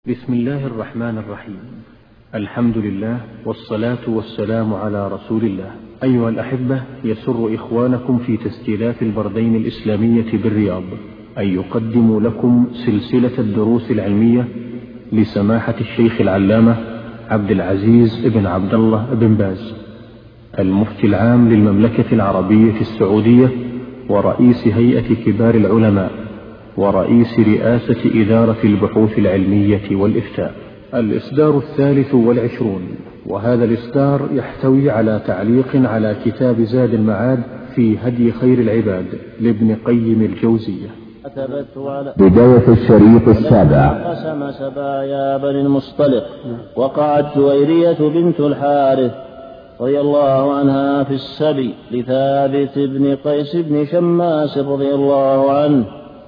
بسم الله الرحمن الرحيم. الحمد لله والصلاة والسلام على رسول الله. أيها الأحبة، يسر إخوانكم في تسجيلات البردين الإسلامية بالرياض أن يقدموا لكم سلسلة الدروس العلمية لسماحة الشيخ العلامة عبد العزيز بن عبد الله بن باز، المفتي العام للمملكة العربية السعودية ورئيس هيئة كبار العلماء ورئيس رئاسة إدارة البحوث العلمية والإفتاء. الإصدار 23، وهذا الإصدار يحتوي على تعليق على كتاب زاد المعاد في هدي خير العباد لابن قيم الجوزية. بداية الشريط السابع. قسم سبايا بني المصطلق. وقعت جويرية بنت الحارث رضي الله عنها في السبي لثابت بن قيس بن شماس رضي الله عنه،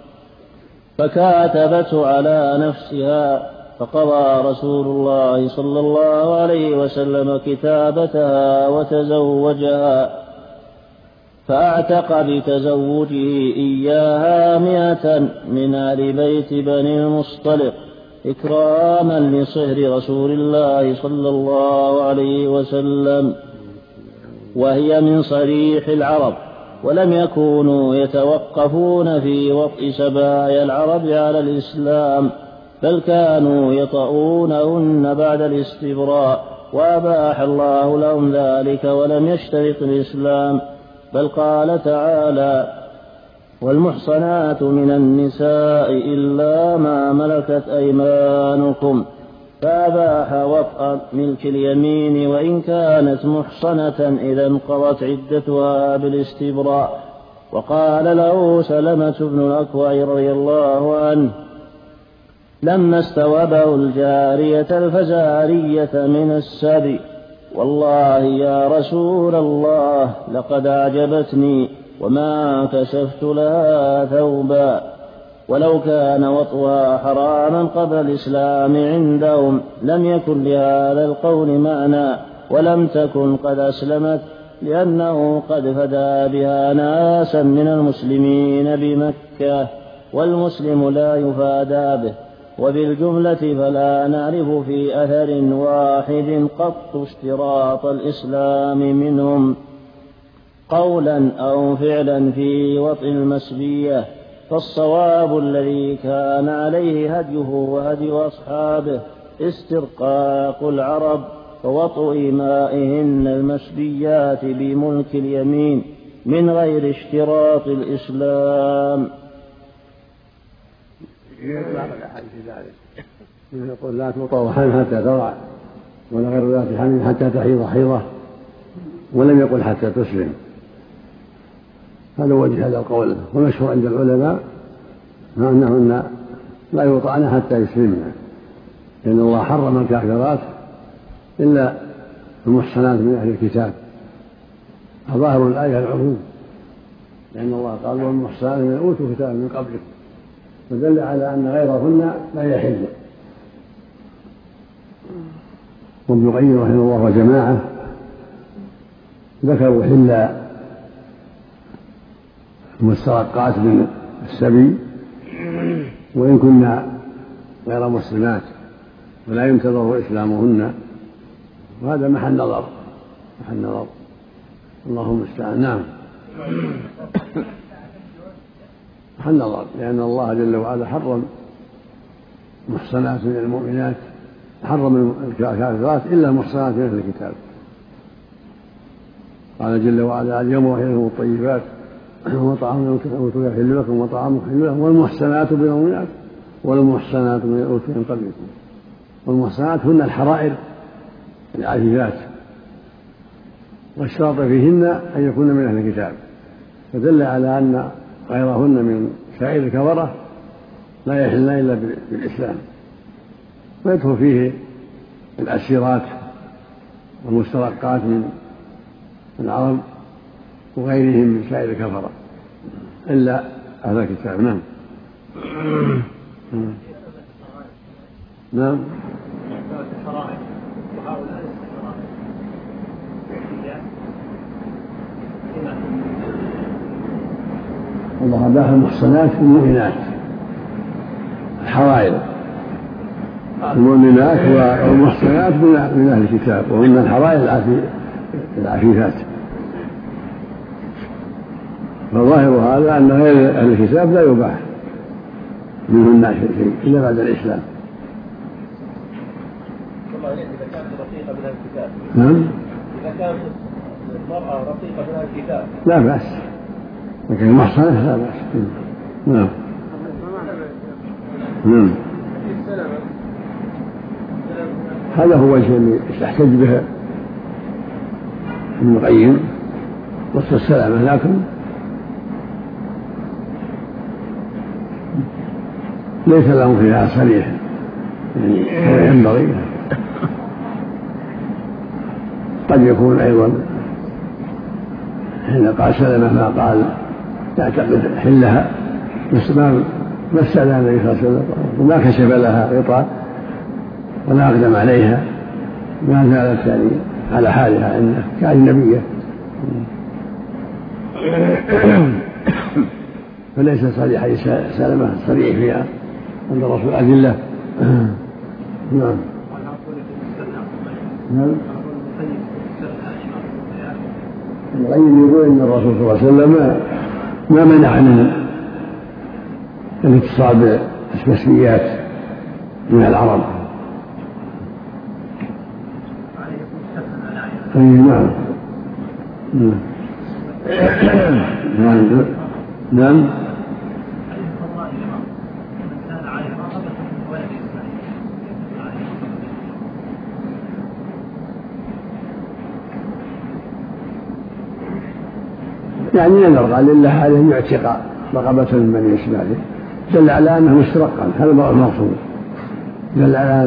فكاتبته على نفسها، فقضى رسول الله صلى الله عليه وسلم كتابتها وتزوجها، فأعتق بتزوجه إياها 100 من آل بيت بني المصطلق إكراما لصهر رسول الله صلى الله عليه وسلم، وهي من صريح العرب، ولم يكونوا يتوقفون في وطء سبايا العرب على الإسلام، بل كانوا يطؤونهن بعد الاستبراء، وأباح الله لهم ذلك ولم يشترط الإسلام، بل قال تعالى: والمحصنات من النساء إلا ما ملكت أيمانكم، فأباح وطأ ملك اليمين وإن كانت محصنة إذا انقضت عدتها بالاستبراء. وقال له سلمة بن الأكوع رضي الله عنه لما استوبه الجارية الفزارية من السبي: والله يا رسول الله لقد أعجبتني وما كشفت لها ثوبا، ولو كان وطئها حراما قبل الإسلام عندهم لم يكن لهذا القول معنى، ولم تكن قد أسلمت، لأنه قد فدى بها ناسا من المسلمين بمكة، والمسلم لا يفادى به. وبالجملة فلا نعرف في أثر واحد قط اشتراط الإسلام منهم قولا أو فعلا في وطئ المسبية، فالصواب الذي كان عليه هديه وهدي أصحابه استرقاق العرب ووطئ إمائهن المسبيات بملك اليمين من غير اشتراط الإسلام. يطلق الأحاديث ذلك، يقول لا تطأ حمل حتى تضع، ولا غير ذات حمل حتى تحيض حيضة، ولم يقل حتى تسلم. هذا وجه هذا القول، والمشهور عند العلماء أنهن لا يطأن حتى يسلمن، لأن الله حرم الكافرات إلا المحصنات من أهل الكتاب، فظاهر الآية العموم، لأن الله قال: والمحصنات من أوتوا كتابا من قبلكم، فدل على أن غيرهن لا يحل. وابن القيم رحمه الله وجماعة ذكروا حل المسترقات من السبي وإن كنا غير مسلمات ولا ينتظر إسلامهن، وهذا محل نظر اللهم استعان. نعم، محل نظر، لأن الله جل وعلا حرم محصنات من المؤمنات، حرم الكافرات إلا المحصنات من أهل الكتاب. قال جل وعلا: اليوم أحل لكم الطيبات وطعام يحل لكم وطعام يحل لكم والمحصنات من المؤمنات والمحصنات من الأوتوا من قبلكم. والمحصنات هن الحرائر العفيفات، والشرط فيهن أن يكون من أهل الكتاب، فدل على أن غيرهن من سائر الكفرة لا يحلن إلا بالإسلام، ويدخل فيه الأسيرات والمسترقات من العرب وغيرهم من سائر الكفرة إلا أهل الكتاب. نعم. نعم. الله أباح المحصنات المؤمنات الحرائر المؤمنات والمحصنات من أهل الكتاب، ومن الحرائر العفيفات. فظاهر هذا أن غير أهل الكتاب لا يباح منهن شيء إلا بعد الإسلام. إذا كانت رقيقة من الكتاب. نعم. إذا كانت المرأة رقيقة من الكتاب لا بأس، لكن المحصنة لا بأس. نعم. نعم. هذا هو الشيء اللي يحتج به ابن القيم وصف السلامة، لكن ليس لهم فيها صريح يعني ينبغي. قد يكون أيضا حين قال سلمة ما قال يعتقد حلها، بس ما استأذن النبي صلى الله عليه وسلم وما كشف لها غطاء ولا أقدم عليها، ما زالت يعني على حالها عنده كأجنبية، فليس صريح سلمة صريح فيها عند الرسول أدلة. نعم. نعم. القيم يقول إن الرسول صلى الله عليه وسلم ما منعنا الاتصال بالتسميات من العرب. نعم. نعم. يعني ينظر قال لله عليه يعتق رقبة من بني إسماعيل، دل على أنه مسترقا، هذا المقصود، دل على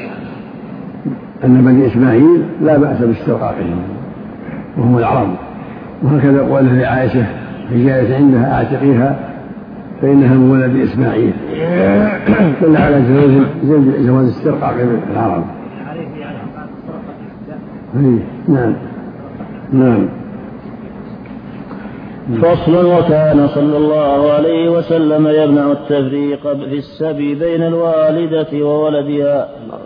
أن بني إسماعيل لا بأس باسترقاقهم وهم العرب. وهكذا قوله لعائشة في جاءت عندها أعتقيها فإنها من ولد إسماعيل، دل على جواز استرقاق العرب. نعم. نعم. فصل. وكان صلى الله عليه وسلم يمنع التفريق في السبي بين الوالدة وولدها.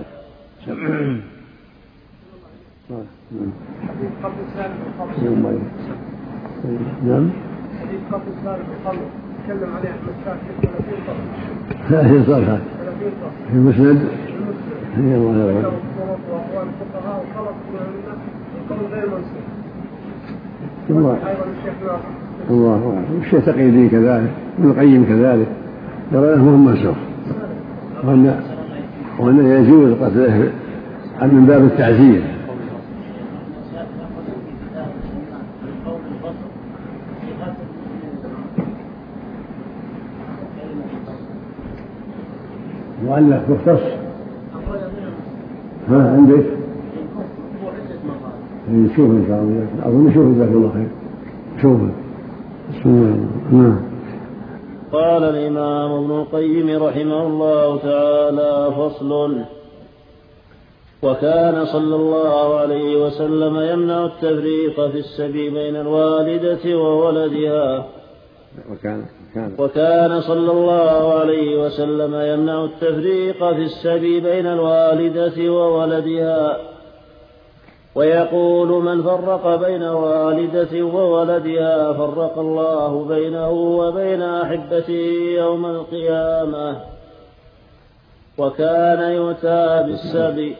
نعم. حديث قتل سالم الخمر تكلم عليه أحمد شاكر 30 صفحة في المسند. هي الله يرحمه. وأقوال الفقهاء وخلط من الناس القول غير منسوخ. الله أعلم. الشيء تقييدي كذلك، ابن القيم كذلك يرى أنه منسوخ، وأن يجوز قتله من باب التعزير. مؤلف مختص. ها عندك؟ نشوف إن شاء الله، أظن نشوف جزاك الله خير. شوفه. بسم الله. قال الإمام ابن القيم رحمه الله تعالى: فصل. وكان صلى الله عليه وسلم يمنع التفريق في السبي بين الوالدة وولدها. وكان صلى الله عليه وسلم يمنع التفريق في السبي بين الوالدة وولدها، ويقول: من فرق بين والدة وولدها فرق الله بينه وبين أحبته يوم القيامة. وكان يؤتى بالسبي.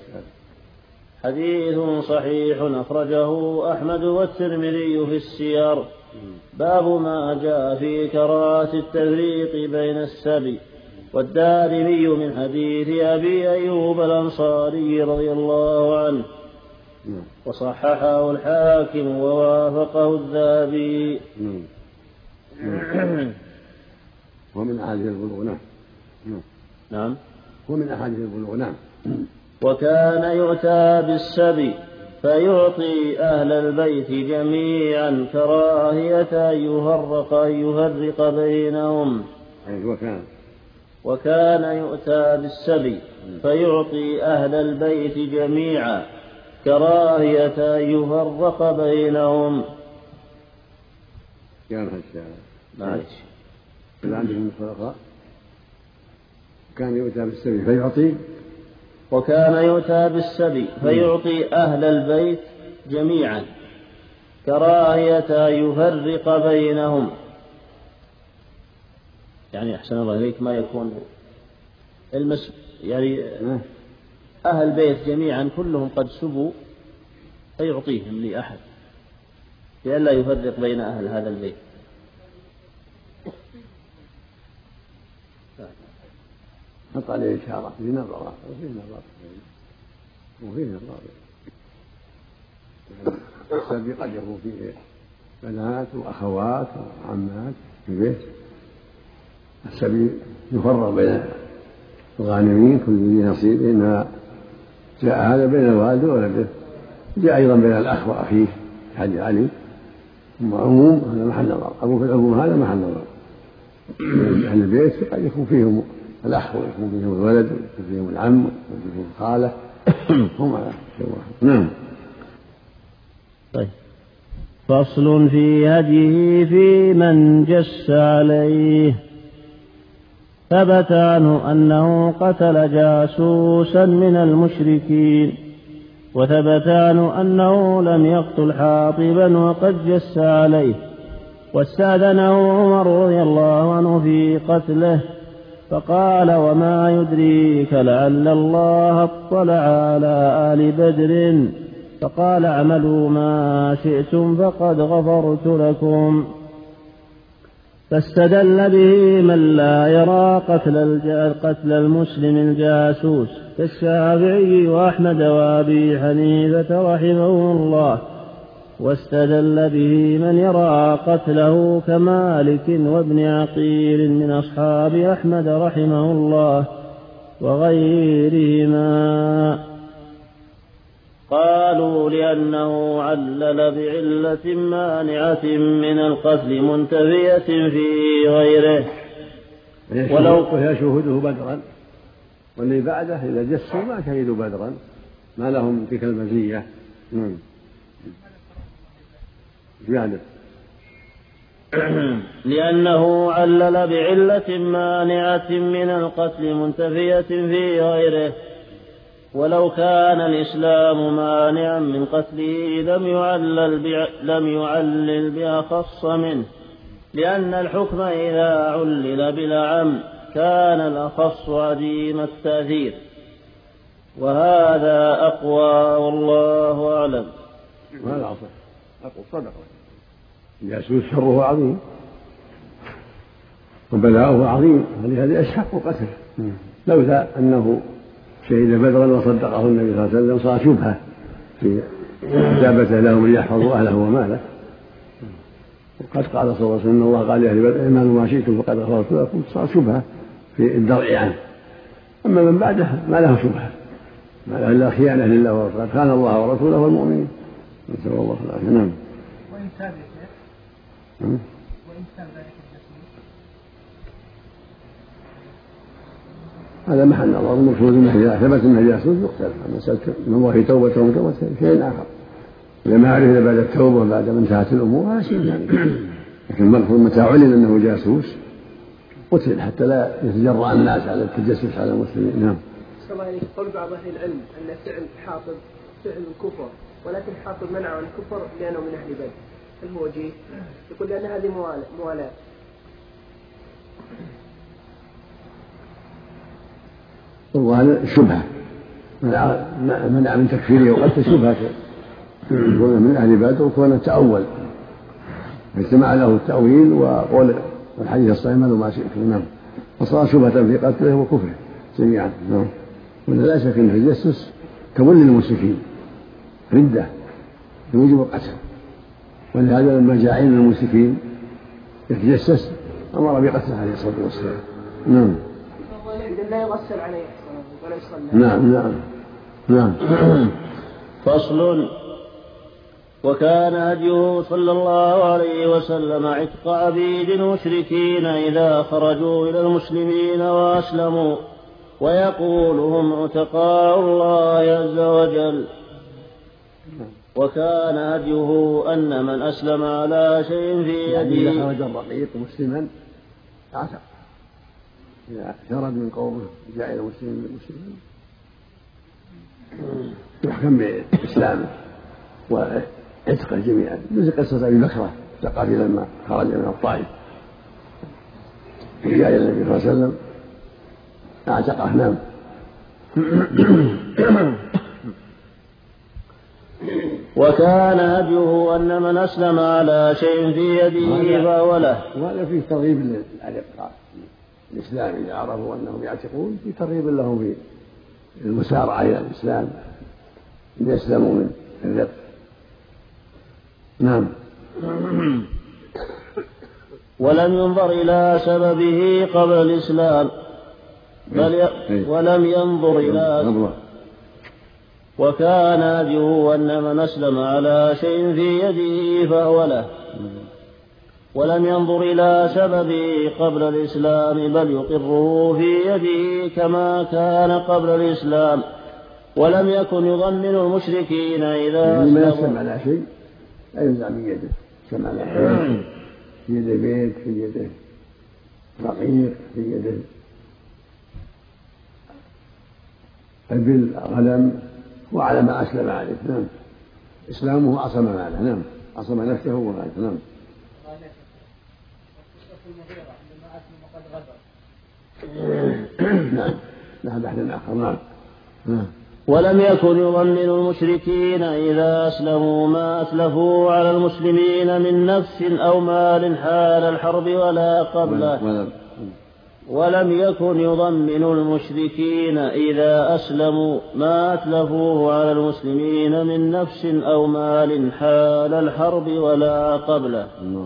حديث صحيح أخرجه أحمد والترمذي في السير. باب ما جاء في كراهة التفريق بين السبي. والدارمي من حديث أبي أيوب الأنصاري رضي الله عنه، وصححه الحاكم ووافقه الذهبي. ومن أحاديث البلوغ. نعم. ومن أحاديث البلوغ. نعم. وكان يؤتى بالسبي فيعطي أهل البيت جميعا كراهية أن يفرق بينهم. وكان يؤتى بالسبي فيعطي أهل البيت جميعا كراهية أن يفرق بينهم. معلش. اللي عندهم الخلقاء كان يؤتى بالسبي فيعطي وكان يؤتى بالسبي فيعطي أهل البيت جميعا كراهية يفرق بينهم. يعني أحسن الله إليك ما يكون يعني أهل البيت جميعا كلهم قد سبوا فيعطيهم لأحد لئلا يفرق بين أهل هذا البيت. حط عليه إشارة في نظرة وفيه نظرة السبي قد يكون فيه بنات وأخوات وعمات في البيت. السبي يفرق بين الغانمين كل ذي نصيب، إنما جاء هذا بين الوالد وولده، جاء أيضا بين الأخ وأخيه حج علي، ثم عموم هذا محل نظر. أبو في العموم هذا محل نظر. أهل البيت قد يكون فيهم الأخ ويكون فيهم الولد ويكون فيهم العم ويكون فيهم الخالة هم على شيء واحد. نعم. طيب. فصل في هديه في من جس عليه. ثبت عنه أنه قتل جاسوسا من المشركين، وثبت عنه أنه لم يقتل حاطبا وقد جس عليه، واستأذنه عمر رضي الله عنه في قتله فقال: وما يدريك لعل الله اطلع على آل بدر، فقال: اعملوا ما شئتم فقد غفرت لكم. فاستدل به من لا يرى قتل المسلم الجاسوس كالشافعي وأحمد وأبي حنيفة رحمه الله، واستدل به من يرى قتله كمالك وابن عقيل من أصحاب أحمد رحمه الله وغيرهما. قالوا لأنه علل بعلة مانعة من القتل منتفية في غيره، ولو يشهده بدرا، واللي بعده إذا جسوا ما شهدوا بدرا ما لهم تلك المزية. لأنه علل بعلة مانعة من القتل منتفية في غيره، ولو كان الإسلام مانعا من قتله لم يعلل بأخص منه، لأن الحكم إذا علل بالأعم كان الأخص عديم التأثير، وهذا أقوى والله أعلم. وهذا أقوى صدق. الجاسوس شره عظيم وبلاؤه عظيم، ولهذا أشحق قتله. لولا أنه شهد بدرا وصدقه النبي صلى الله عليه وسلم صار شبهة في كتابته لهم ليحفظوا أهله وماله. وقد قال صلى الله عليه وسلم: إن الله قال لأهل بدر اعملوا ما شئتم فقد غفرت لكم. صار شبهة في الدرء عنه. أما من بعده ما له شبهة، ما له إلا خيانة لله ورسوله، خان الله ورسوله والمؤمنين، نسأل الله العافية. نعم. وإن تاب ذلك الجسم هذا محل نظر. المقصود انه اذا ثبت انه جاسوس يقتل. مسألة من الله توبته وتوبة شيء اخر. اذا ما عرف بعد التوبة بعد ما انتهت الامور هذا شيء ثاني. لكن المقصود متى علم انه جاسوس قتل حتى لا يتجرأ الناس على التجسس على المسلمين. نعم. صلى الله عليه قول بعض اهل العلم ان فعل حاطب فعل الكفر، ولكن حاطب منع عن الكفر لانه من اهل بدر. هل هو وجيه؟ يقول لان هذه موالاه. وهذا شبهة منع من تكفيره وقتل شبهة كون من أهل بدر وكون تأول، فاجتمع له التأويل وقول الحديث الصحيح: اعملوا ما شئتم. نعم. وصار شبهة في قتله وكفره جميعا. نعم. ولا شك أن التجسس تولي المشركين ردة يوجب القتل، ولهذا لما جاء إلى المشركين يتجسس أمر بقتله عليه الصلاة والسلام. نعم. لا يغسل عليه ولا يصلى. نعم. فصل. وكان هديه صلى الله عليه وسلم عتق عبيد المشركين إذا خرجوا إلى المسلمين وأسلموا، ويقول: هم عتقاء الله عز وجل. وكان هديه أن من أسلم على شيء في يده، إذا خرج الرقيق مسلما اعتق، إذا شرد من قومه جاء إلى مسلمين يحكم بإسلامه وعتقه جميعا، مثل قصة أبي بكرة الثقفي لما خرج من الطائف جاء النبي صلى الله عليه وسلم اعتقه. نعم. وكان هديه أن من أسلم على شيء في يده فهو له. وهذا فيه ترغيب للإبقاء الإسلام، إذا عرفوا أنهم يعتقون في ترغيب لهم في المسارعة إلى الإسلام إذا أسلموا من الرق. نعم. ولم ينظر إلى سببه قبل الإسلام ولم ينظر إلى وكان هديه أن من أسلم على شيء في يده فهو له، ولم ينظر إلى سببه قبل الإسلام بل يقره في يده كما كان قبل الإسلام، ولم يكن يضمن المشركين إذا ما يسلم على شيء لا ينزع من يده، يسلم على شيء في يده بيت، في يده رقيق، في يده إبل غنم، وعلى ما أسلم عليه. نعم. إسلامه عصم ماله. نعم. عصم نفسه وماله. نعم. نعم. لا بحث آخر. نعم. ولم يكن يضمن المشركين إذا أسلموا ما أتلفوا على المسلمين من نفس أو مال حال الحرب ولا قبله. ولم يكن يضمن المشركين إذا أسلموا ما أتلفوه على المسلمين من نفس أو مال حال الحرب ولا قبله.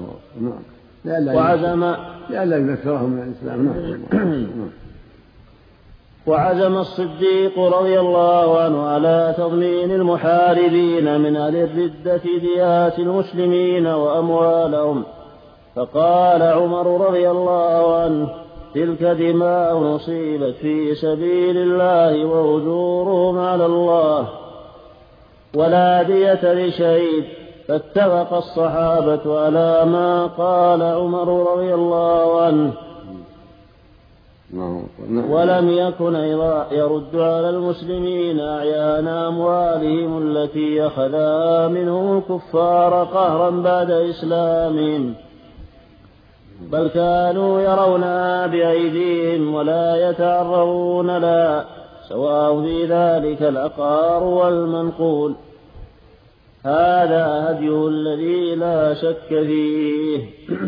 لئلا يذكرهم من الإسلام. وعزم الصديق رضي الله عنه على تضمين المحاربين من أهل الردة ديات المسلمين وأموالهم، فقال عمر رضي الله عنه: تلك دماء نصيبت في سبيل الله وأجورهم على الله، ولا دية لشهيد. فاتفق الصحابة على ما قال عمر رضي الله عنه، ولم يكن يرد على المسلمين أعيان أموالهم التي أخذها منهم الكفار قهرا بعد إسلامهم، بل كانوا يرونها بأيديهم ولا يتعرضون لها، سواء في ذلك العقار والمنقول. هذا هديه الذي لا شك فيه.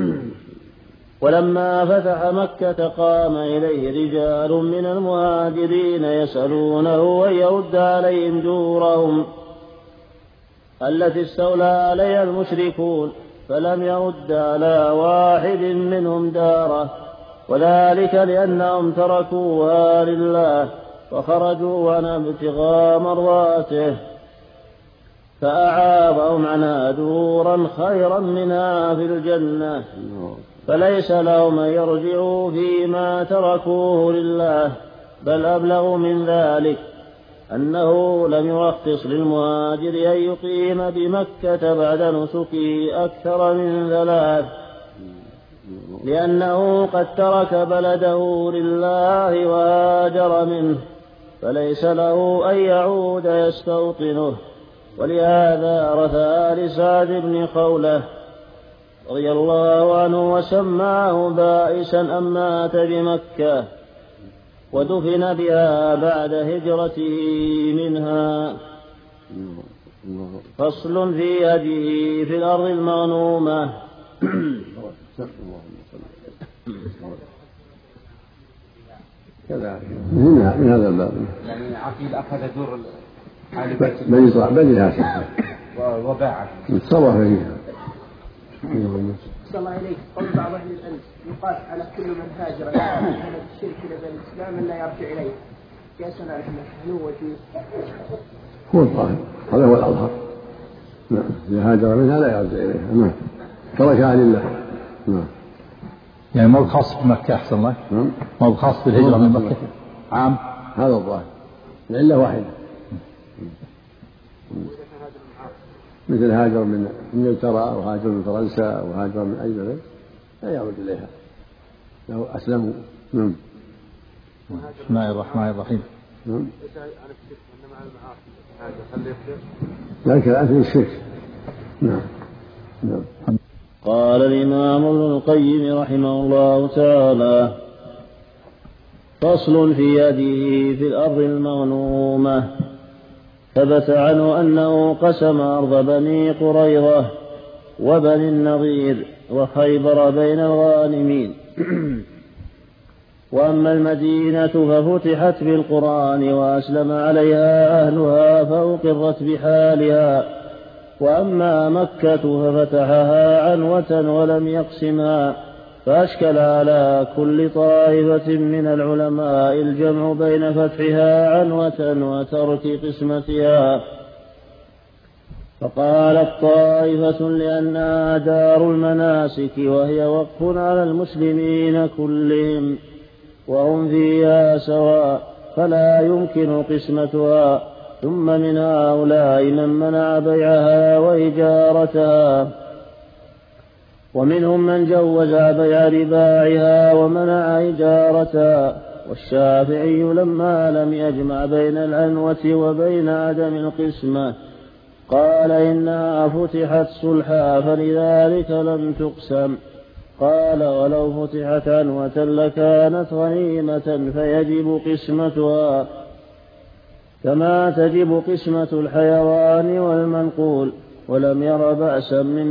ولما فتح مكة قام إليه رجال من المهاجرين يسألونه أن يرد عليهم دورهم التي استولى عليها المشركون، فلم يرد على واحد منهم داره، وذلك لأنهم تركوها لله وخرجوا عنها ابتغاء مرضاته، فأعاضهم عنها دورا خيرا منها في الجنة، فليس لهم أن يرجعوا فيما تركوه لله، بل أبلغ من ذلك أنه لم يرخص للمهاجر أن يقيم بمكة بعد نسكه أكثر من 3، لأنه قد ترك بلده لله وهاجر منه، فليس له أن يعود يستوطنه. ولهذا رثى لسعد بن خولة رضي الله عنه وسماه بائسا أن مات بمكة، ودفن بها بعد هجرته منها. فصل في هديه في الأرض المغنومة. من هذا الباب يعني عقيل أخذ دور بني هاشم وباعه تصرف فيها. صلى الله عليك. قول بعض أهل العلم يقاس على كل من هاجر من الشرك إلى الإسلام أن لا يرجع إليه. قياسنا على هل هو وجيه؟ هو الظاهر، هذا هو الأظهر. نعم. إذا هاجر منها لا يرجع إليها. نعم. تركها لله. نعم. يعني ما خاص بمكة أحسن الله. نعم. ما خاص بالهجرة من مكة عام. هذا الظاهر. العلة واحدة. مثل هاجر من انجلترا او هاجر من فرنسا او هاجر من اي بلد لا يعود اليها لو اسلموا. بسم الله الرحمن الرحيم. لا كلام في الشرك. نعم. قال الإمام ابن القيم رحمه الله تعالى: فصل في يده في الأرض المغنومة. ثبت عنه أنه قسم أرض بني قريظة وبني النضير وخيبر بين الغانمين. وأما المدينة ففتحت بالقرآن وأسلم عليها أهلها فأقرت بحالها. وأما مكة ففتحها عنوة ولم يقسمها، فأشكل على كل طائفة من العلماء الجمع بين فتحها عنوة وترك قسمتها. فقالت طائفة لأنها دار المناسك وهي وقف على المسلمين كلهم وهم فيها سواء فلا يمكن قسمتها. ثم من هؤلاء من منع بيعها وإجارتها، ومنهم من جوز بيع رباعها ومنع إجارتها. والشافعي لما لم يجمع بين العنوة وبين عدم القسمة قال إنها فتحت صلحا فلذلك لم تقسم. قال: ولو فتحت عنوة لكانت غنيمة فيجب قسمتها كما تجب قسمة الحيوان والمنقول. ولم ير بأسا من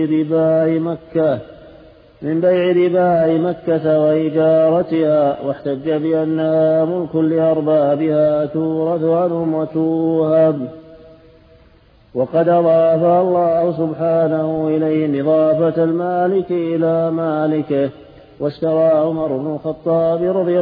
بيع رباع مكة وإجارتها، واحتج بأنها ملك لأربابها تورث عنهم وتوهب. وقد أضاف الله سبحانه إليه إضافة المالك إلى مالكه. واشترى عمر بن الخطاب رضي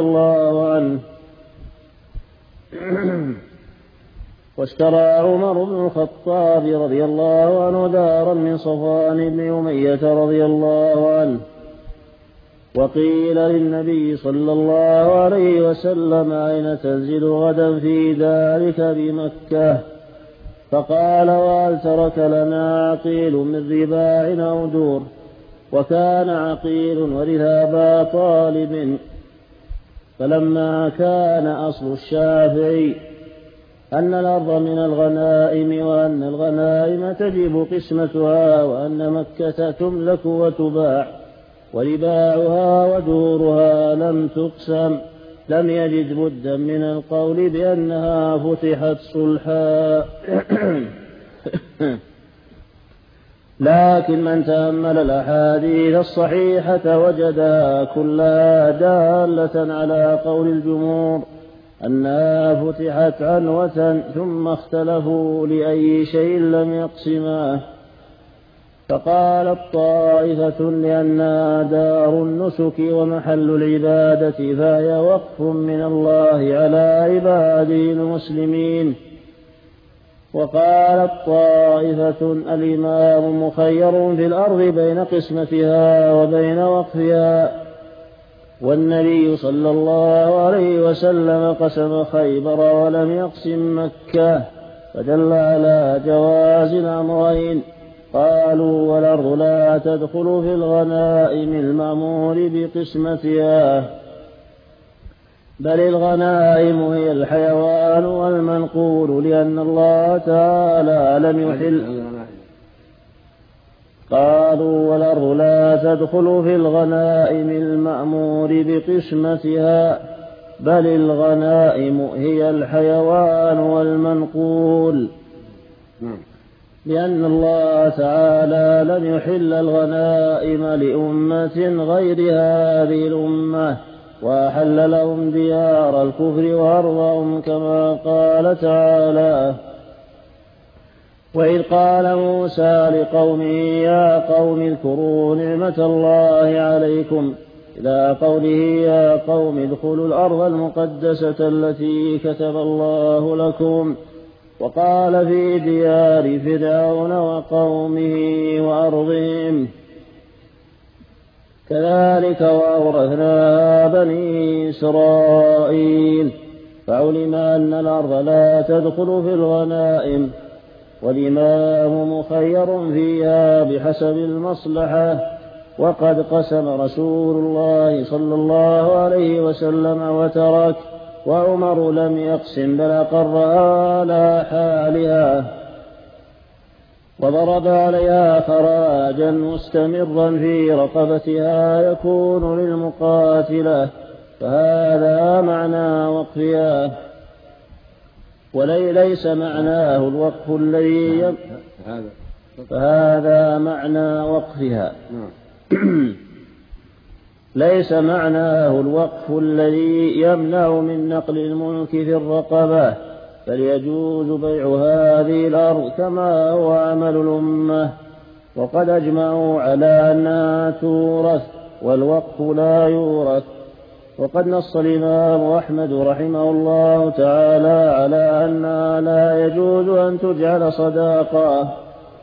الله عنه دارا من صفوان بن أمية رضي الله عنه. وقيل للنبي صلى الله عليه وسلم: أين تنزل غدا في دارك بمكة؟ فقال: وهل ترك لنا عقيل من رباع أو دور؟ وكان عقيل ورث أبا طالب. فلما كان أصل الشافعي أن الأرض من الغنائم وأن الغنائم تجب قسمتها وأن مكة تملك وتباع ورباعها ودورها لم تقسم، لم يجد بدا من القول بأنها فتحت صلحا. لكن من تأمل الأحاديث الصحيحة وجدها كلها دالة على قول الجمهور أنها فتحت عنوة، ثم اختلفوا لأي شيء لم يقسماه. فقالت طائفة: لأنها دار النسك ومحل العبادة فهي وقف من الله على عباده المسلمين. وقالت طائفة: الإمام مخير في الأرض بين قسمتها وبين وقفها، والنبي صلى الله عليه وسلم قسم خيبر ولم يقسم مكة، فدل على جواز الأمرين. قالوا: والأرض لا تدخل في الغنائم المأمور بقسمتها، بل الغنائم هي الحيوان والمنقول، لأن الله تعالى لم يحل. قالوا: والأرض لا تدخل في الغنائم المأمور بقسمتها، بل الغنائم هي الحيوان والمنقول، لأن الله تعالى لم يحل الغنائم لأمة غير هذه الأمة، وأحل لهم ديار الكفر وأرضهم، كما قال تعالى: وإذ قال موسى لقومه يا قوم اذكروا نعمة الله عليكم، إلى قوله يا قوم ادخلوا الأرض المقدسة التي كتب الله لكم. وقال في ديار فرعون وقومه وأرضهم. كذلك وأورثناها بني إسرائيل. فعلم أن الأرض لا تدخل في الغنائم، والإمام مخير فيها بحسب المصلحة. وقد قسم رسول الله صلى الله عليه وسلم وترك، وعمر لم يقسم بل أقرها على حالها وضرب عليها خراجا مستمرا في رقبتها يكون للمقاتلة، فهذا معنى وقفها. وليس معناه الوقف الذي فهذا معنى وقفها. ليس معناه الوقف الذي يمنع من نقل الملك في الرقبة، بل يجوز بيع هذه الأرض كما هو عمل الأمة، وقد أجمعوا على أنها تورث والوقف لا يورث. وقد نص الإمام أحمد رحمه الله تعالى على أنها لا يجوز أن تجعل صداقة،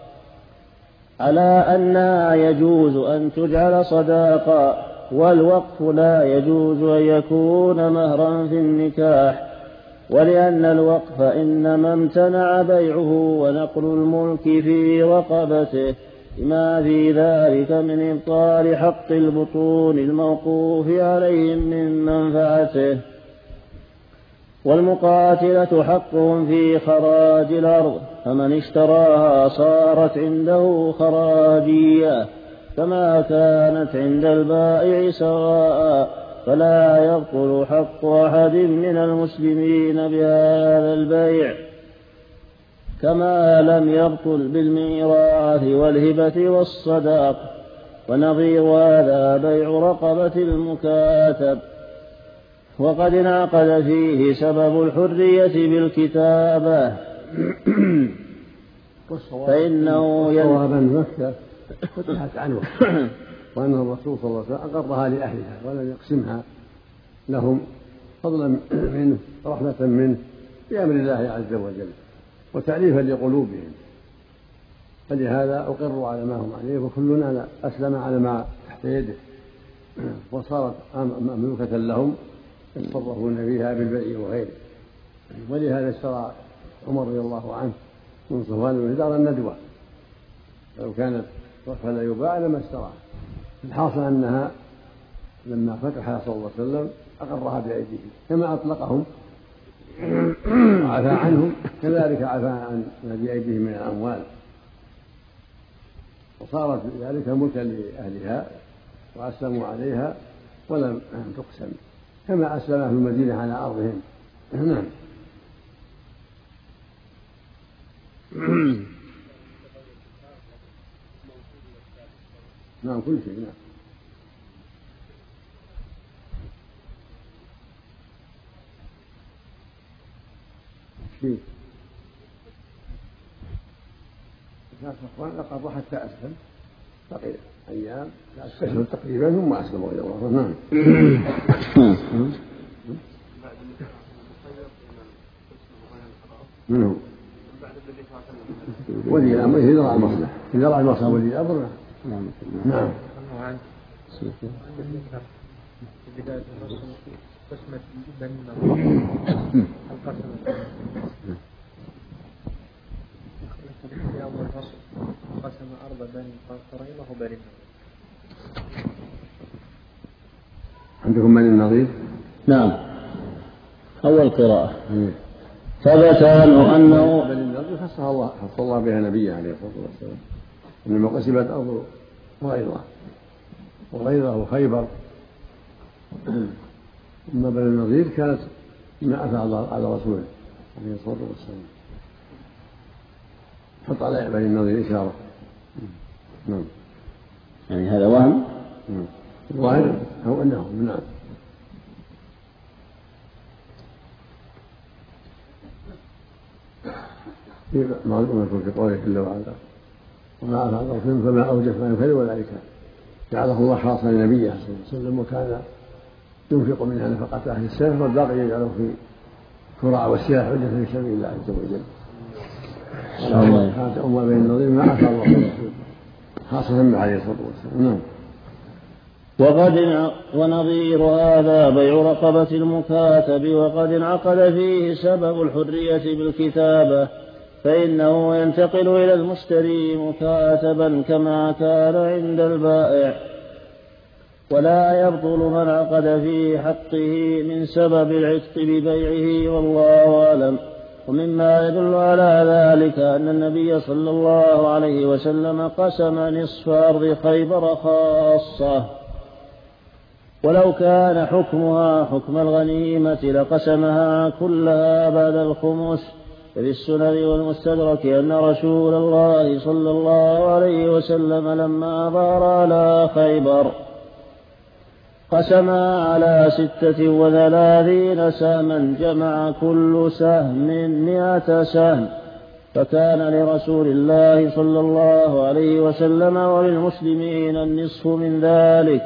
على أنها يجوز أن تجعل صداقة، والوقف لا يجوز أن يكون مهرا في النكاح، ولأن الوقف إنما امتنع بيعه ونقل الملك في رقبته لما في ذلك من إبطال حق البطون الموقوف عليهم من منفعته. والمقاتلة حقهم في خراج الأرض، فمن اشتراها صارت عنده خراجية كما كانت عند البائع سواء، فلا يبطل حق أحد من المسلمين بهذا البيع، كما لم يبطل بالميراث والهبة والصداق. ونظير هذا بيع رقبة المكاتب، وقد انعقد فيه سبب الحرية بالكتابة، فإنه صوابا مكة فتحت عنه، وأن الرسول صلى الله عليه وسلم أقرها لأهلها ولم يقسمها لهم فضلا منه رحمة منه بأمر الله عز وجل وتأليفا لقلوبهم. فلهذا أقروا على ما هم عليه، وكلنا أسلم على ما تحت يده، وصارت مملوكة لهم يتصرفون فيها بالبيع وغيره. ولهذا اشترى عمر رضي الله عنه من صفوان دار الندوة، لو كانت وقفا لا يباع لما اشتراها. الحاصل أنها لما فتحها صلى الله عليه وسلم أقرها بأيديهم، كما أطلقهم وعفى عنهم كذلك عفى عن ما بأيديهم من الأموال، وصارت ذلك ملكا لأهلها وأسلموا عليها ولم تقسم، كما أسلم في المدينة على أرضهم. نعم. نعم كل شيء. نعم. شيء لقد حتى أسلم بقي أيام أشهر تقريبا ثم أسلموا إلى الله. نعم. منه ولي الأمر إذا رأى المصلحة، إذا رأى المصلحة ولي الأمر. نعم. بداية الرسول قسمة بني النضير في أول فصل قسم أرض بني قريظة وبني النضير. عندكم بني النضير؟ نعم. أول قراءة ثبت أنه بني النضير خص الله بها نبيه عليه الصلاة والسلام، إنما قسمت أرض قريظة وخيبر. أما بني النضير كانت ما أتى على رسوله عليه الصلاة والسلام، حط على بني النضير إشارة. نعم. يعني هذا وهم. الظاهر هو أنه نعم. معلومة في قوله جل وعلا وما أفعل رسول فما أوجف ما ينفر ولا يكاد، جعله الله خاصا لنبيه صلى الله عليه وسلم، وكان ينفق منها نفقة أهل السيف والباقي يجعله في كراع والسلاح حجة في سبيل الله عز وجل. كانت أم بني النضير ما أفعل الله خاصة عليه الصلاة والسلام. نعم. ونظير هذا بيع رقبة المكاتب، وقد انعقد فيه سبب الحرية بالكتابة، فإنه ينتقل إلى المشتري مكاتبا كما كان عند البائع، ولا يبطل من عقد في حقه من سبب العتق ببيعه، والله أعلم. ومما يدل على ذلك أن النبي صلى الله عليه وسلم قسم نصف أرض خيبر خاصة، ولو كان حكمها حكم الغنيمة لقسمها كلها بعد الخمس. ففي السنن والمستدرك أن رسول الله صلى الله عليه وسلم لما ظهر على خيبر قسمها على 36 سهما، جمع كل سهم 100 سهم، فكان لرسول الله صلى الله عليه وسلم وللمسلمين النصف من ذلك،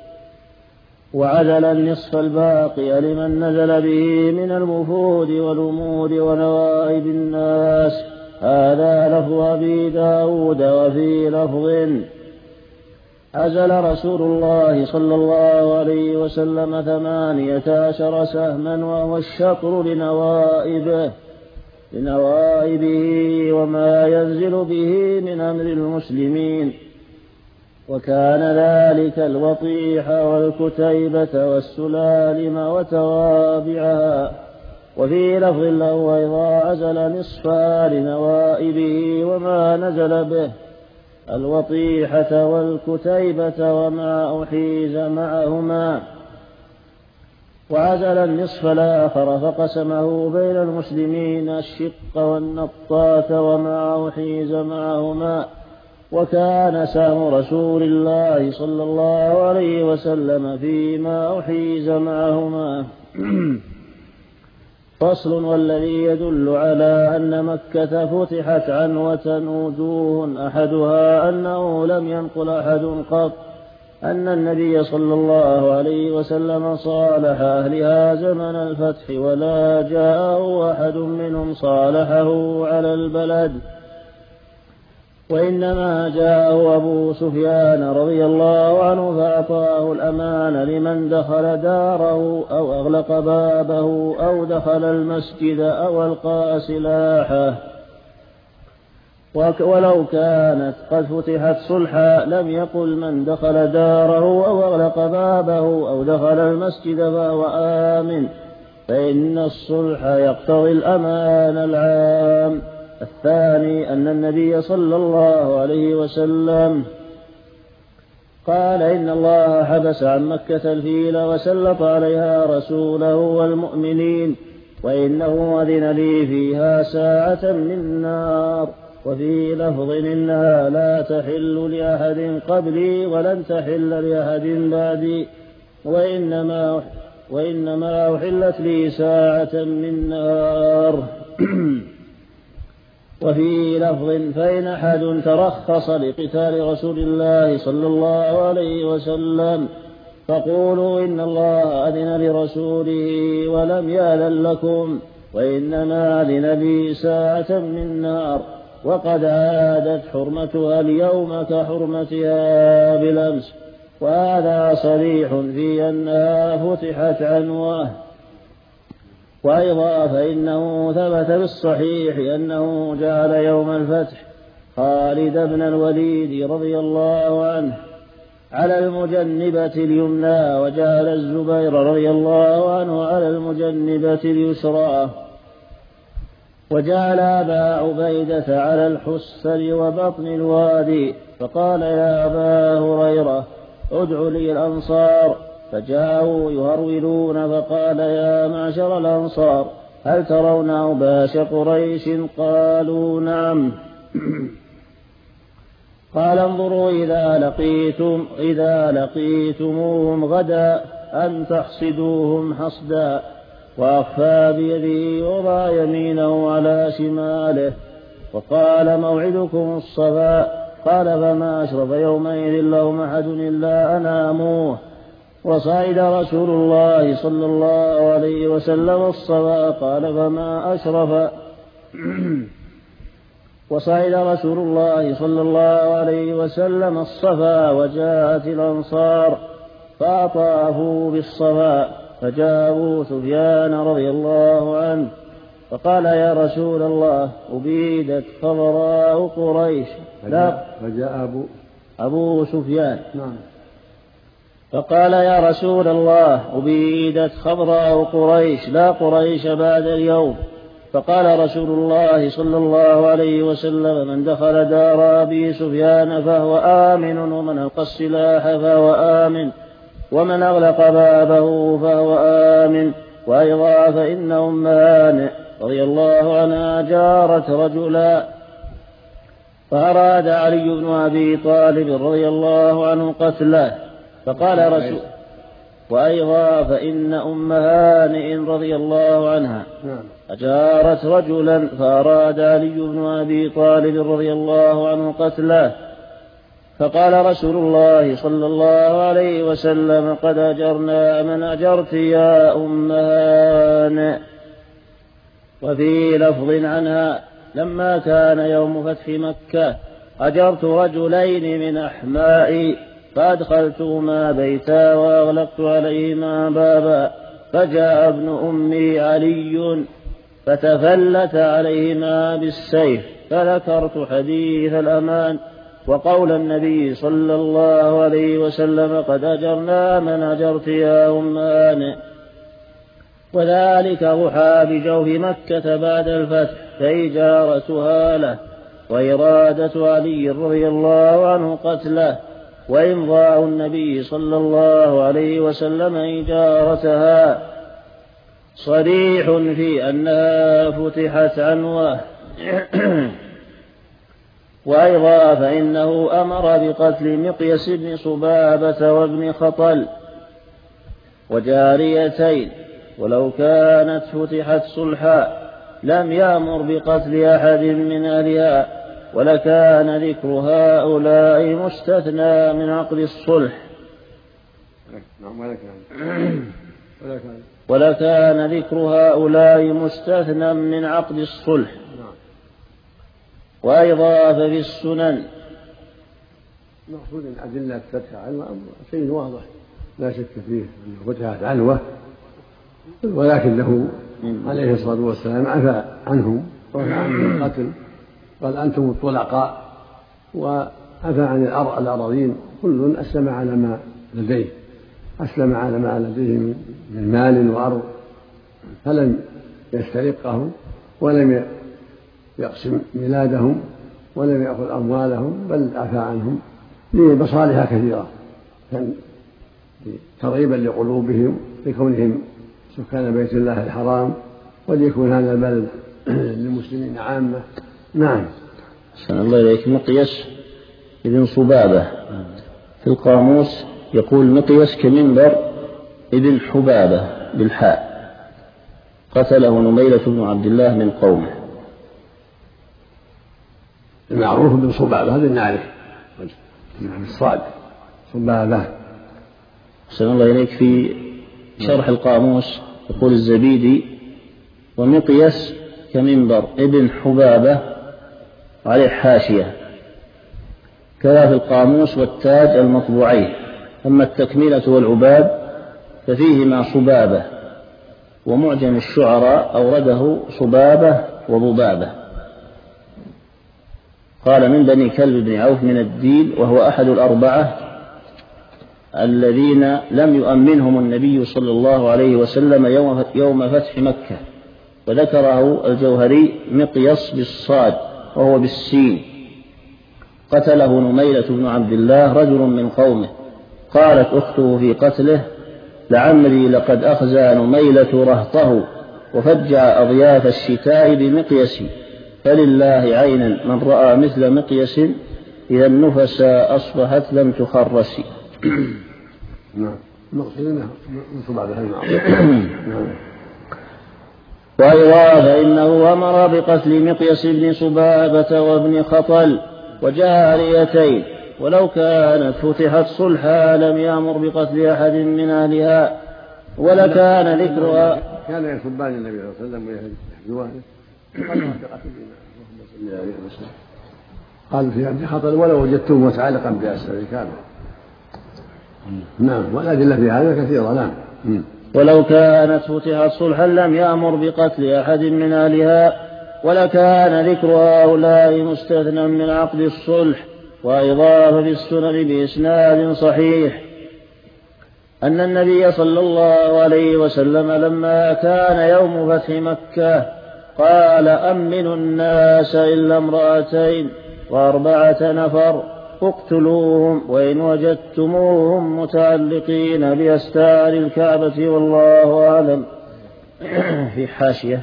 وعدل النصف الباقي لمن نزل به من المفود والأمور ونوائب الناس. هذا لفظ أبي داود. وفي لفظ عزل رسول الله صلى الله عليه وسلم 18 سهما، وهو الشطر لنوائبه وما ينزل به من أمر المسلمين، وكان ذلك الوطيح والكتيبة والسلالم وتوابعها. وفي لفظ له أيضا عزل نصفها لنوائبه وما نزل به، الوطيحة والكتيبة وما أحيز معهما، وعزل النصف الآخر فقسمه بين المسلمين الشق والنطاة وما أحيز معهما. وكان سهم رسول الله صلى الله عليه وسلم فيما أحيز معهما. فصل. والذي يدل على أن مكة فتحت عنوة وجوه، أحدها أنه لم ينقل أحد قط أن النبي صلى الله عليه وسلم صالح أهلها زمن الفتح، ولا جاءه أحد منهم صالحه على البلد، وإنما جاءه أبو سفيان رضي الله عنه فأعطاه الأمان لمن دخل داره أو أغلق بابه أو دخل المسجد أو ألقى سلاحه. ولو كانت قد فتحت صلحا لم يقل من دخل داره أو أغلق بابه أو دخل المسجد فهو آمن، فإن الصلح يقتضي الأمان العام. الثاني أن النبي صلى الله عليه وسلم قال إن الله حبس عن مكة الفيل وسلط عليها رسوله والمؤمنين، وإنه أذن لي فيها ساعة من نار. وفي لفظ إنها لا تحل لأحد قبلي ولن تحل لأحد بعدي، وإنما أحلت لي ساعة من نار. وفي لفظ فإن أحد ترخص لقتال رسول الله صلى الله عليه وسلم فقولوا إن الله أذن لرسوله ولم يأذن لكم، وإنما أذن لي ساعة من نار، وقد عادت حرمتها اليوم كحرمتها بالأمس. وهذا صريح في أنها فتحت عنوة. وأيضا فإنه ثبت بالصحيح أنه جعل يوم الفتح خالد بن الوليد رضي الله عنه على المجنبة اليمنى، وجعل الزبير رضي الله عنه على المجنبة اليسرى، وجعل أبا عبيدة على الحسر وبطن الوادي. فقال يا أبا هريرة ادع لي الأنصار، فجاءوا يهرولون، فقال يا معشر الأنصار هل ترون أوباش قريش؟ قالوا نعم. قال انظروا إذا لقيتموهم غدا أن تحصدوهم حصدا. وأخفى بيده وضع يمينه على شماله، وقال موعدكم الصفا. قال فما أشرف يومئذ لهم أحد إلا أناموه. وصعد رسول الله صلى الله عليه وسلم الصفا. قال فما أشرف وصعد رسول الله صلى الله عليه وسلم الصفا، وجاءت الأنصار فأطافوا بالصفا، فجاء أبو سفيان رضي الله عنه فقال يا رسول الله أبيدت خضراء قريش. فجاء أبو سفيان فقال يا رسول الله أبيدت خضراء قريش لا قريش بعد اليوم. فقال رسول الله صلى الله عليه وسلم من دخل دار أبي سفيان فهو آمن ومن ألقى السلاح فهو آمن ومن أغلق بابه فهو آمن. وأيضا فإن أم هانئ رضي الله عنها جارت رجلا فأراد علي بن أبي طالب رضي الله عنه قتله فقال رسول وأيضا فإن أم هانئ رضي الله عنها أجارت رجلا فأراد علي بن أبي طالب رضي الله عنه قتله فقال رسول الله صلى الله عليه وسلم قد أجرنا من أجرت يا أم هانئ. وفي لفظ عنها لما كان يوم فتح مكة أجرت رجلين من أحمائي فأدخلتهما بيتا وأغلقت عليهما بابا فجاء ابن أمي علي فتفلت عليهما بالسيف فذكرت حديث الأمان وقول النبي صلى الله عليه وسلم قد أجرنا من أجرت يا أم هانئ. وذلك ضحى بجوف مكة بعد الفتح فإجارتها له وإرادة علي رضي الله عنه قتله وإمضاء النبي صلى الله عليه وسلم إجارتها صريح في أنها فتحت عنوة. وأيضا فإنه أمر بقتل مقيس بن صبابة وابن خطل وجاريتين ولو كانت فتحت صلحا لم يأمر بقتل أحد من أهلها ولكان ذكر هؤلاء مستثنى من عقد الصلح ولكان ذكر هؤلاء مستثنى من عقد الصلح. وأيضا ففي السنن مقصود أدلة فتح عنوة شيء واضح لا شك فيه أنه فتحت عنوة ولكنه عليه الصلاة والسلام عفى عنهم وعفى عن القتل قال أنتم الطلقاء وعفى عن الأراضين كل أسلم على ما لديه أسلم على ما لديه من مال وأرض فلم يسترقه ولم يقسم ميلادهم ولم يأخذ أموالهم بل عفى عنهم لمصالح كثيرة كان ترغيبا لقلوبهم لكونهم سكان بيت الله الحرام وليكون هذا البلد للمسلمين عامة. نعم. أحسن الله إليك. مقيس ابن صبابة في القاموس يقول مقيس كمنبر ابن حبابة بالحاء قتله نميلة بن عبد الله من قومه. المعروف بن صبابة هذا نعرف الصاد صبابة. أحسن الله إليك. في شرح القاموس يقول الزبيدي ومقيس كمنبر ابن حبابة عليه حاشية كذا في القاموس والتاج المطبوعين. أما التكملة والعباد ففيهما صبابة ومعجم الشعراء أورده صبابة وضبابة. قال من بني كلب بن عوف من الديل وهو أحد الأربعة الذين لم يؤمنهم النبي صلى الله عليه وسلم يوم فتح مكة وذكره الجوهري مقيص بالصاد وهو بالسين. قتله نميلة بن عبد الله رجل من قومه. قالت أخته في قتله لعمري لقد أخزى نميلة رهطه وفجع أضياف الشتاء بمقيس فلله عينا من رأى مثل مقيس إذا النفس أصبحت لم تخرس. نعم. مقصودنا نصب على وأيضا فإنه أمر بقتل مقيس بن صبابة وابن خطل وجاريتين ولو كانت فتحت صلحا لم يأمر بقتل أحد من أهلها ولكان ذكرها. كان يسبان النبي صلى الله عليه وسلم ويحجوانه قال في ابن خطل ولو وجدتم متعلقا بأسفل كامل. نعم. والأدلة في هذا كثيرة. نعم. ولو كانت فتحت صلحا لم يأمر بقتل أحد من أهلها ولكان ذكر هؤلاء مستثنى من عقد الصلح. وأيضا في السنن بإسناد صحيح أن النبي صلى الله عليه وسلم لما كان يوم فتح مكة قال أمنوا الناس إلا امرأتين و4 نفر اقتلوهم وإن وجدتموهم متعلقين بأستار الكعبة والله أعلم. في حاشية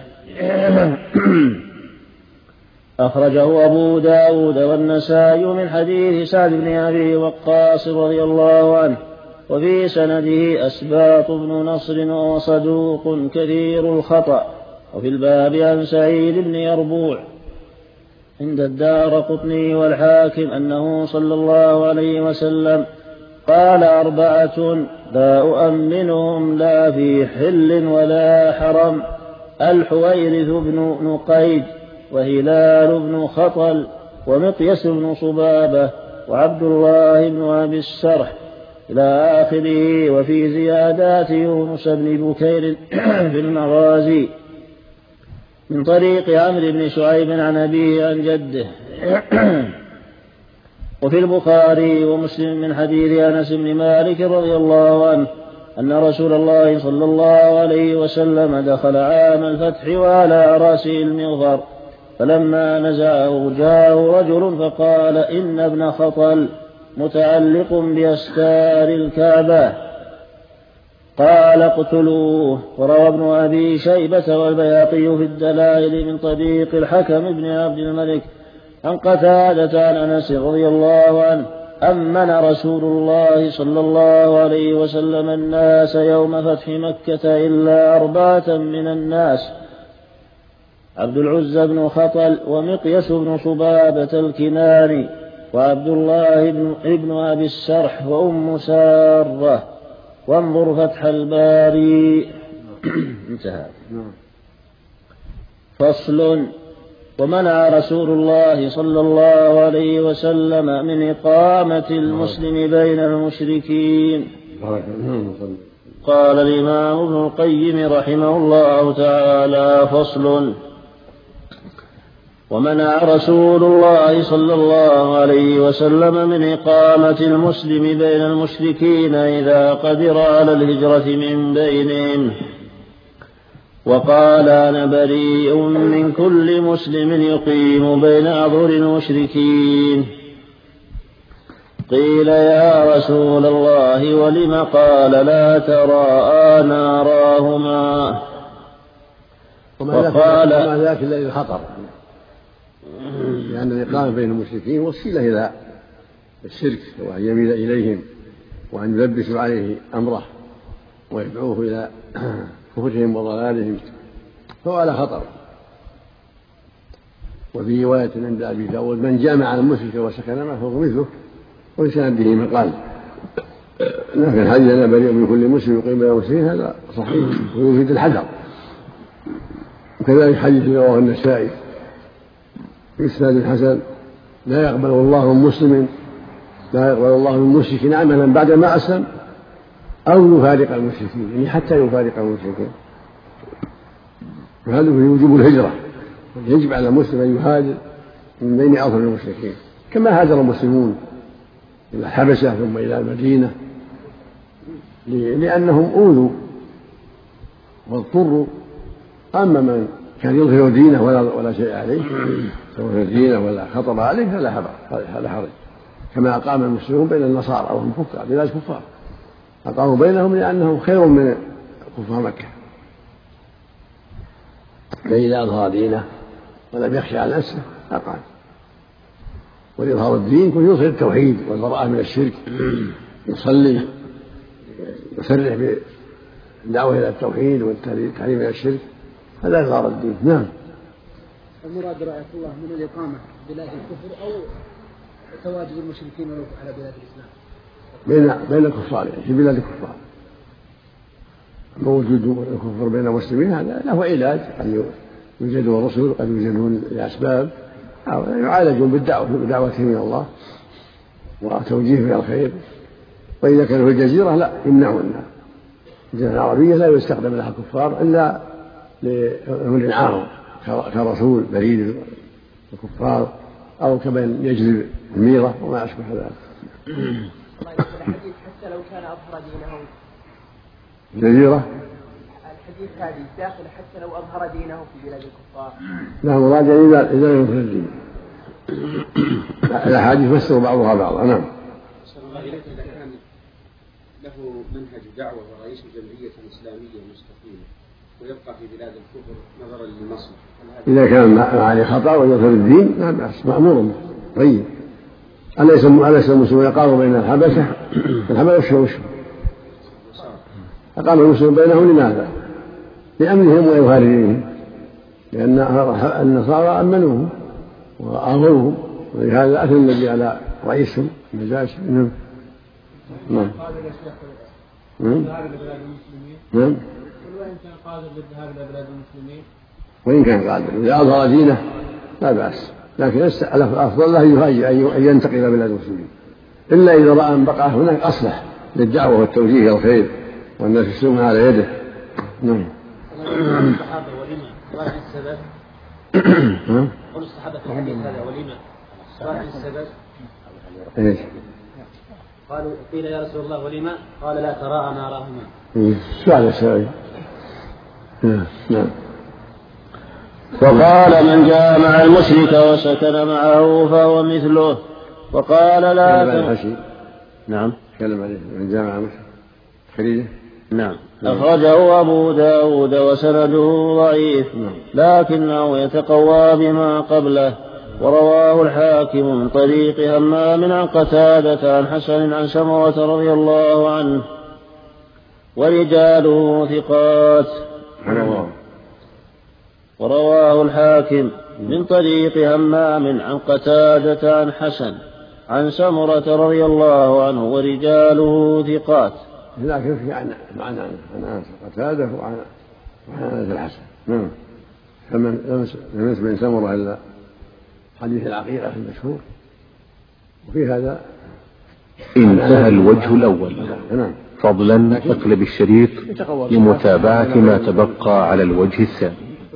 أخرجه أبو داود والنسائي من حديث سعد بن أبي وقاص رضي الله عنه وفي سنده أسباط بن نصر وصدوق كثير الخطأ. وفي الباب عن سعيد بن يربوع عند الدارقطني والحاكم أنه صلى الله عليه وسلم قال 4 لا أؤمنهم لا في حل ولا حرم: الحويرث بن نقيد وهلال بن خطل ومقيس بن صبابة وعبد الله بن أبي السرح إلى آخره. وفي زيادات يونس بن بكير في المغازي من طريق عمرو بن شعيب عن أبيه عن جده. وفي البخاري ومسلم من حديث أنس بن مالك رضي الله عنه أن رسول الله صلى الله عليه وسلم دخل عام الفتح وعلى رأسه المغفر، فلما نزعه جاءه رجل فقال إن ابن خطل متعلق بأستار الكعبة، قال اقتلوه. وروى ابن أبي شيبة والبيهقي في الدلائل من طريق الحكم بن عبد الملك عن قتادة عن أنس رضي الله عنه أمن رسول الله صلى الله عليه وسلم الناس يوم فتح مكة إلا 4 من الناس: عبد العزى بن خطل ومقيس بن صبابة الكناني وعبد الله ابن أبي السرح وأم سارة. وانظر فتح الباري. انتهى. فصل: ومنع رسول الله صلى الله عليه وسلم من إقامة المسلم بين المشركين. قال الإمام ابن القيم رحمه الله تعالى: فصل: ومنع رسول الله صلى الله عليه وسلم من إقامة المسلم بين المشركين إذا قدر على الهجرة من بينهم، وقال أنا بريء من كل مسلم يقيم بين أظهر المشركين. قيل يا رسول الله ولم؟ قال لا تراءى ناراهما. وقال ذاك الذي الخطر، لأن الإقامة بين المشركين وسيلة إلى الشرك وأن يميل إليهم وأن يلبسوا عليه أمره ويدعوه إلى كفرهم وضلالهم، فهو على خطر. وفي رواية عند أبي داود من جامع المشرك وسكن معه فهو مثله، وفي سنده مقال. لكن حديث أنا بريء من كل مسلم يقيم بين المسلمين هذا صحيح ويفيد الحذر. وكذلك حديث رواه النسائي بإسناد حسن: لا يقبل الله من مسلم، لا يقبل الله من مشرك عملا بعد ما أسلم أو يفارق المشركين، يعني حتى يفارق المشركين. وهذا في وجوب الهجرة، يجب على المسلم أن يهاجر من بين أظهر المشركين كما هاجر المسلمون إلى الحبشة ثم إلى المدينة، لأنهم أوذوا واضطروا. أما من كان يظهر دينه ولا شيء عليه، يظهر دينه ولا خطر عليه فلا حرج، كما أقام المسلمون بين النصارى وهم كفار، بلاد كفار أقاموا بينهم لأنهم خير من كفار مكة. فإذا أظهر دينه ولم يخشى على نفسه أقام. ولإظهار الدين كن يظهر التوحيد والبراءة من الشرك، يصلي يسرح بالدعوة إلى التوحيد والتحريم من الشرك، هذا إظهار الدين. نعم. المراد رعاية الله من الإقامة بلاد الكفر أو تواجد المشركين على بلاد الإسلام؟ بين الكفار، يعني في بلاد الكفار. موجود الكفر بين المسلمين هذا له علاج، قد يوجدون الرسل، قد يوجدون الأسباب، أو يعالجون بدعوتهم إلى الله وتوجيههم إلى الخير. وإذا كانوا في الجزيرة لا يمنعون. الجزيرة العربية لا يستخدم لها الكفار إلا لأمر عارض كرسول بريد الكفار أو كمن يجلب الميرة وما أشبه ذلك. الحديث حتى لو كان أظهر دينه الجزيرة. الحديث هذه داخل حتى لو أظهر دينه في بلاد الكفار. لا مراد إذا لم يكن الدين. الأحاديث فسروا بعضها بعضا. نعم. إذا كان له منهج دعوة ورئيس جمعية إسلامية مستقيمة ويبقى في بلاد الكفر نظرا للمصلحة، إذا كان عليه خطأ ويظهر الدين لا بأس، مأمور. طيب أليس المسلمون يقاروا بين الحبشة وش أقام المسلمون بينهم لماذا؟ لأمنهم وإظهارهم، لأن النصارى أمنوهم وآووهم، ولهذا أتى النبي على رئيسهم النجاشي. نعم. نعم. نعم. وإن كان قادر إذا أظهر دينه لا بأس، لكن الأفضل له أن ينتقل إلى بلاد المسلمين، إلا إذا رأى أن بقى هناك أصلح للدعوة والتوجيه إلى الخير والناس يسلمون على يده. نعم. الصحابة ولما راجع السبب؟ قل الصحابة في الحديث هذا ولما راجع السبب؟ إيش؟ قالوا قيل يا رسول الله ولما؟ قال لا تراءى نارهما. سؤال السؤال. نعم. وقال من جامع المشرك وسكن معه فهو مثله. وقال لا نعم. تكلم عليه من جامع المشرك خريجه. نعم. أخرجه أبو داود وسنده ضعيف لكنه يتقوى بما قبله. ورواه الحاكم من طريق همام عن قتادة عن حسن عن سمرة رضي الله عنه ورجاله ثقات. ورواه الحاكم من طريق همام عن قتادة عن حسن عن سمرة رضي الله عنه ورجاله ثقات. لكن في معنى عن قتادة وعن الحسن. نعم. لم يسمع سمرة إلا حديث العقيقة المشهور، وفي هذا انتهى الوجه الأول. فضلا اقلب الشريط لمتابعة ما تبقى على الوجه الثاني.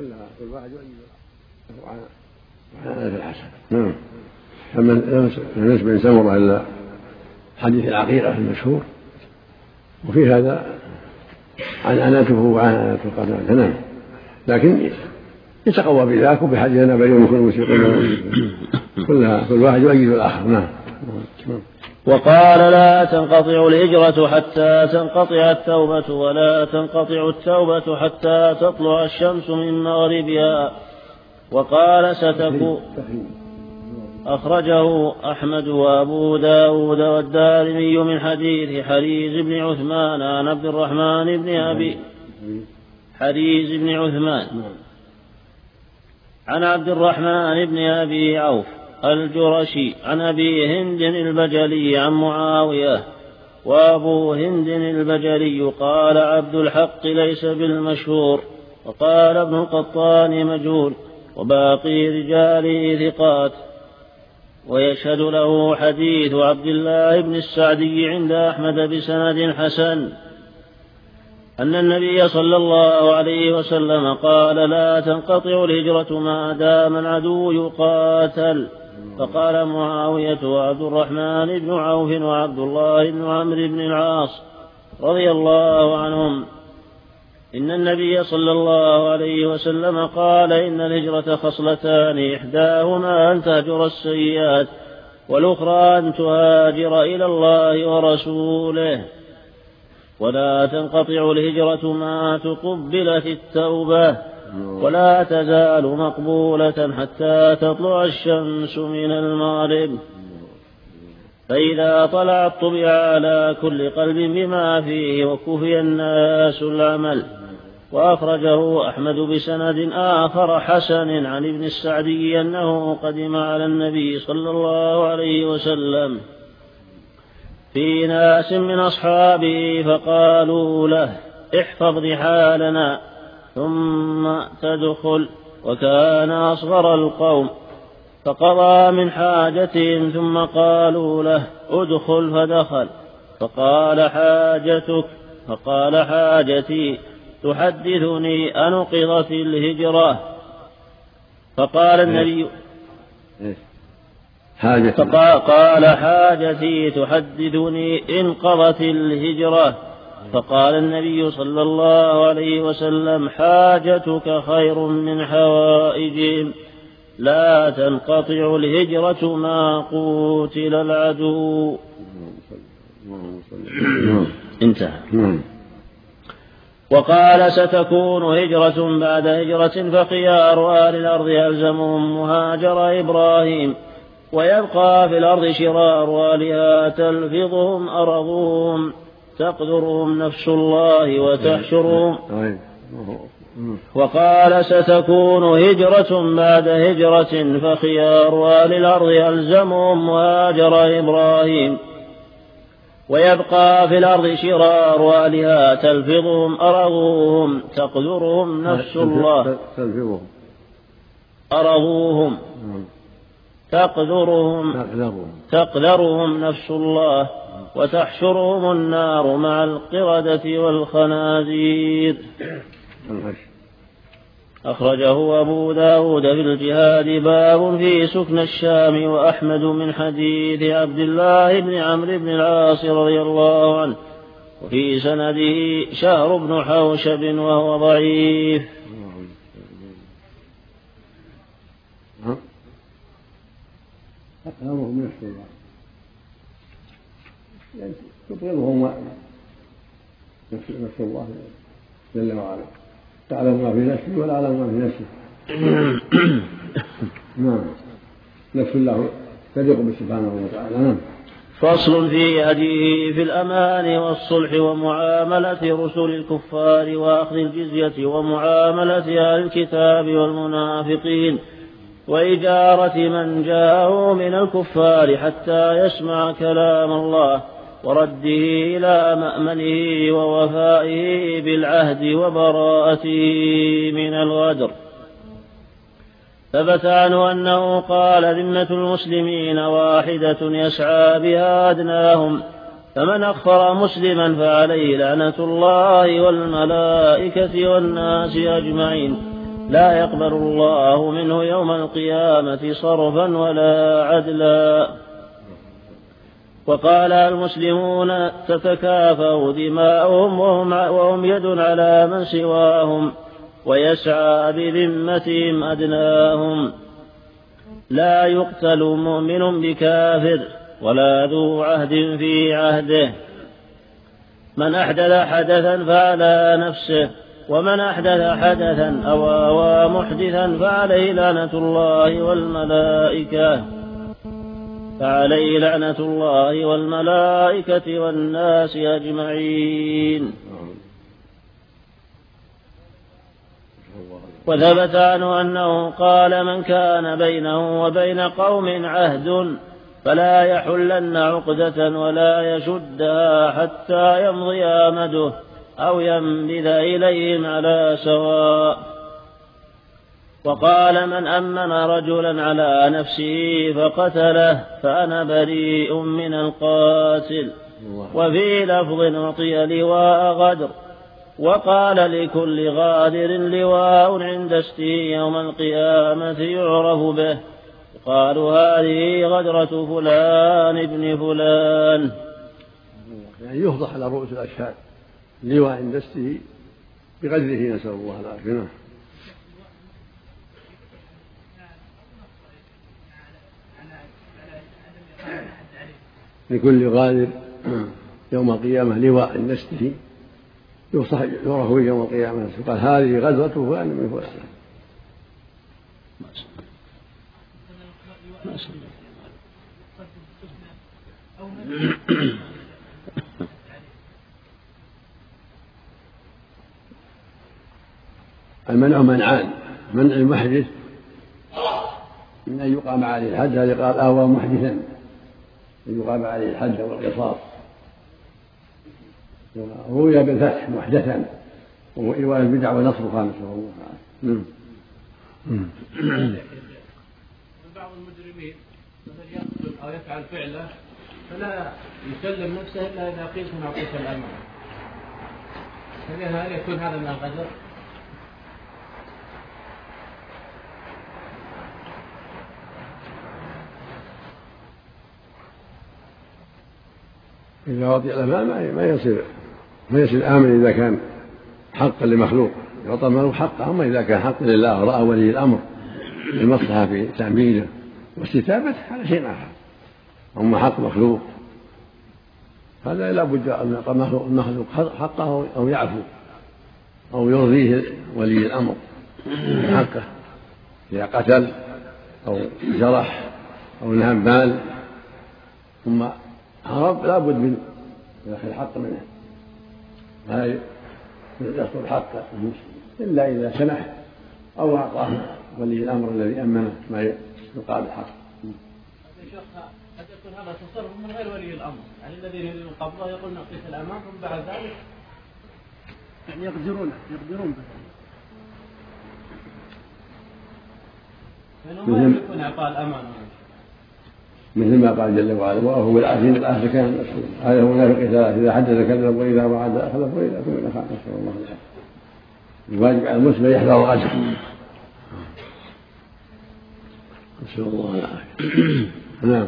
نعم. لم يسمع سمرة إلا حديث العقيقة المشهور، وفي هذا عنانته وعنانة القتادة. نعم. لكن يتقوى بذاك وبحديث أنا بيوم كل موسيقى كل واحد يؤيد الآخر. نعم. وقال لا تنقطع الهجرة حتى تنقطع التوبة ولا تنقطع التوبة حتى تطلع الشمس من مغربها. وقال ستكون. أخرجه أحمد وأبو داود والدارمي من حديث حريز بن عثمان عن عبد الرحمن بن أبي حريز بن عثمان عن عبد الرحمن بن أبي عوف الجرشي عن أبي هند البجلي عن معاوية. وأبو هند البجلي قال عبد الحق ليس بالمشهور، وقال ابن القطان مجهول، وباقي رجاله ثقات. ويشهد له حديث عبد الله بن السعدي عند أحمد بسند حسن أن النبي صلى الله عليه وسلم قال لا تنقطع الهجرة ما دام العدو يقاتل. فقال معاوية وعبد الرحمن بن عوف وعبد الله بن عمرو بن العاص رضي الله عنهم إن النبي صلى الله عليه وسلم قال إن الهجرة خصلتان، إحداهما أن تهجر السيئات والأخرى أن تهاجر إلى الله ورسوله. ولا تنقطع الهجرة ما تقبلت التوبة ولا تزال مقبولة حتى تطلع الشمس من المغرب، فإذا طلعت طبع على كل قلب بما فيه وكفي الناس العمل. وأخرجه أحمد بسند آخر حسن عن ابن السعدي أنه قدم على النبي صلى الله عليه وسلم في ناس من أصحابه فقالوا له احفظ رحالنا ثم تدخل، وكان أصغر القوم، فقضى من حاجتهم ثم قالوا له ادخل فدخل، فقال حاجتك؟ فقال حاجتي تحدثني أنقضت الهجرة. فقال النبي قال حاجتي تحدثني انقضت الهجرة. فقال النبي صلى الله عليه وسلم: حاجتك خير من حوائجهم، لا تنقطع الهجرة ما قوتل العدو. انتهى. وقال: ستكون هجرة بعد هجرة، فخيار أهل الأرض ألزمهم مهاجر إبراهيم، ويبقى في الأرض شرار أهلها تلفظهم أرضهم، تقدرهم نفس الله وتحشرهم. وقال: ستكون هجرة بعد هجرة، فخيار أهل الأرض ألزمهم مهاجر إبراهيم، ويبقى في الأرض شرار أهلها تلفظهم أرضهم، تقدرهم نفس الله. أرضوهم تقدرهم نفس الله، وتحشرهم النار مع القردة والخنازير. أخرجه أبو داود في الجهاد باب في سكن الشام، وأحمد من حديث عبد الله بن عمرو بن العاص رضي الله عنه، وفي سنده شهر بن حوشب وهو ضعيف. أقامهم نفس الله، يعني تبغضهم نفس الله جل وعلا، تعلم ما في نفسي ولا أعلم ما في نفسي. نعم، نفس الله تليق سبحانه وتعالى. نعم. فصل في هديه في الأمان والصلح ومعاملة رسل الكفار وأخذ الجزية ومعاملة أهل الكتاب والمنافقين وإجارة من جاءه من الكفار حتى يسمع كلام الله ورده إلى مأمنه ووفائه بالعهد وبراءته من الغدر. ثبت عنه أنه قال: ذمة المسلمين واحدة يسعى بها أدناهم، فمن أخفر مسلما فعليه لعنة الله والملائكة والناس أجمعين، لا يقبل الله منه يوم القيامة صرفا ولا عدلا. وقال: المسلمون تتكافأ دماؤهم وهم يد على من سواهم، ويسعى بذمتهم أدناهم، لا يقتل مؤمن بكافر ولا ذو عهد في عهده. من أحدث حدثا فعلى نفسه، ومن أحدث حدثا أو آوى محدثا فعليه لعنة الله والملائكة والناس أجمعين. وثبت عنه أنه قال: من كان بينه وبين قوم عهد فلا يحلن عقدة ولا يشدها حتى يمضي أمده أو ينبذ إليهم على سواء. وقال: من أمن رجلا على نفسه فقتله فأنا بريء من القاتل. وفي لفظ: أعطي لواء غدر. وقال: لكل غادر لواء عند استه يوم القيامة يعرف به، قالوا: هذه غدرة فلان ابن فلان. يعني يفضح على رؤوس الأشهاد لواء عند استه بقدره، نسأل الله العافية. لكل غادر يوم القيامة لواء عند استه يعرف به يوم القيامة، قال: هذه غدرة فلان من فلان. المنع منعان: منع المحدث من أن يقام عليه الحد، هذا قال: آوى محدثا، أن يقام عليه الحد والقصاص. روي بالفتح محدثا، وإيواء البدع ونصرها، نسأل الله تعالى. بعض المجرمين مثلا يقتل أو يفعل فعله فلا يسلم نفسه إلا إذا قيل من أعطيك الأمر، هل يكون هذا من الغدر؟ إذا وطئ الأمام ما يصير فيصير آمن إذا كان حقا لمخلوق يعطى المخلوق حقه، أما إذا كان حقا لله رأى ولي الأمر المصلحة في تأمينه واستتابته هذا شيء آخر. أما حق مخلوق هذا لا بد أن يعطى المخلوق حقه أو يعفو أو يرضيه ولي الأمر حقه إذا قتل أو جرح أو نهب مال ثم هرب لا بد من يأخذ الحق منه، لا يأخذ حقه إلا إذا سمح أو أعطاه ولي الأمر الذي أمنه ما يقابل حق. قد يكون هذا تصرف من غير ولي الأمر، يعني الذين يريدون قبضه يقولون نقف الأمام ثم بعد ذلك يعني يقدرون به فإنهم لا يملكون إعطاء الأمان مثل ما قال جل وعلا وهو العزيز العهد كان مسؤولا. هذا هو منافق ثلاث إذا حدث كذب وإذا وعد أخلف وإذا اؤتمن خان، نسأل الله العافية. الواجب على المسلم يحذر الغدر، نسأل الله العافية. نعم.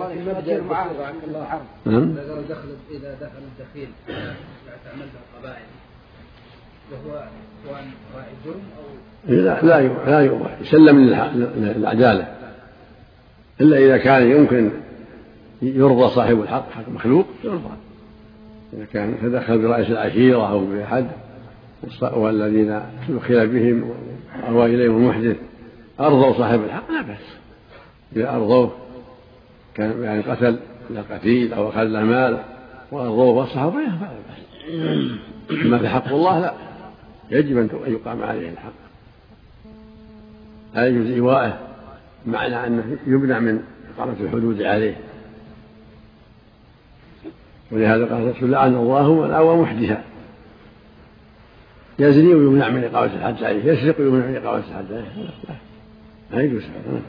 نعم. إذا دخل الدخيل تعمل بالقبائل وهو راعي جرم أو لا يؤمر يسلم للعدالة إلا إذا كان يمكن يرضى صاحب الحق حق مخلوق يرضى. إذا كان تدخل برئيس العشيرة أو بأحد والذين دخل بهم أو إليهم المحدث أرضوا صاحب الحق لا بأس. إذا أرضوه كان يعني قتل قتيل أو أخذ له مال وأرضوه وصحوا فلا بأس. أما في حق الله لا، يجب أن يقام عليه الحق، لا يجوز إيواءه معنى أنه يمنع من إقامة الحدود عليه. ولهذا قال الرسول لعن الله من آوى محدثا، يزني ويمنع من إقامة الحد عليه، يسرق ويمنع من إقامة الحد عليه، لا يجوز.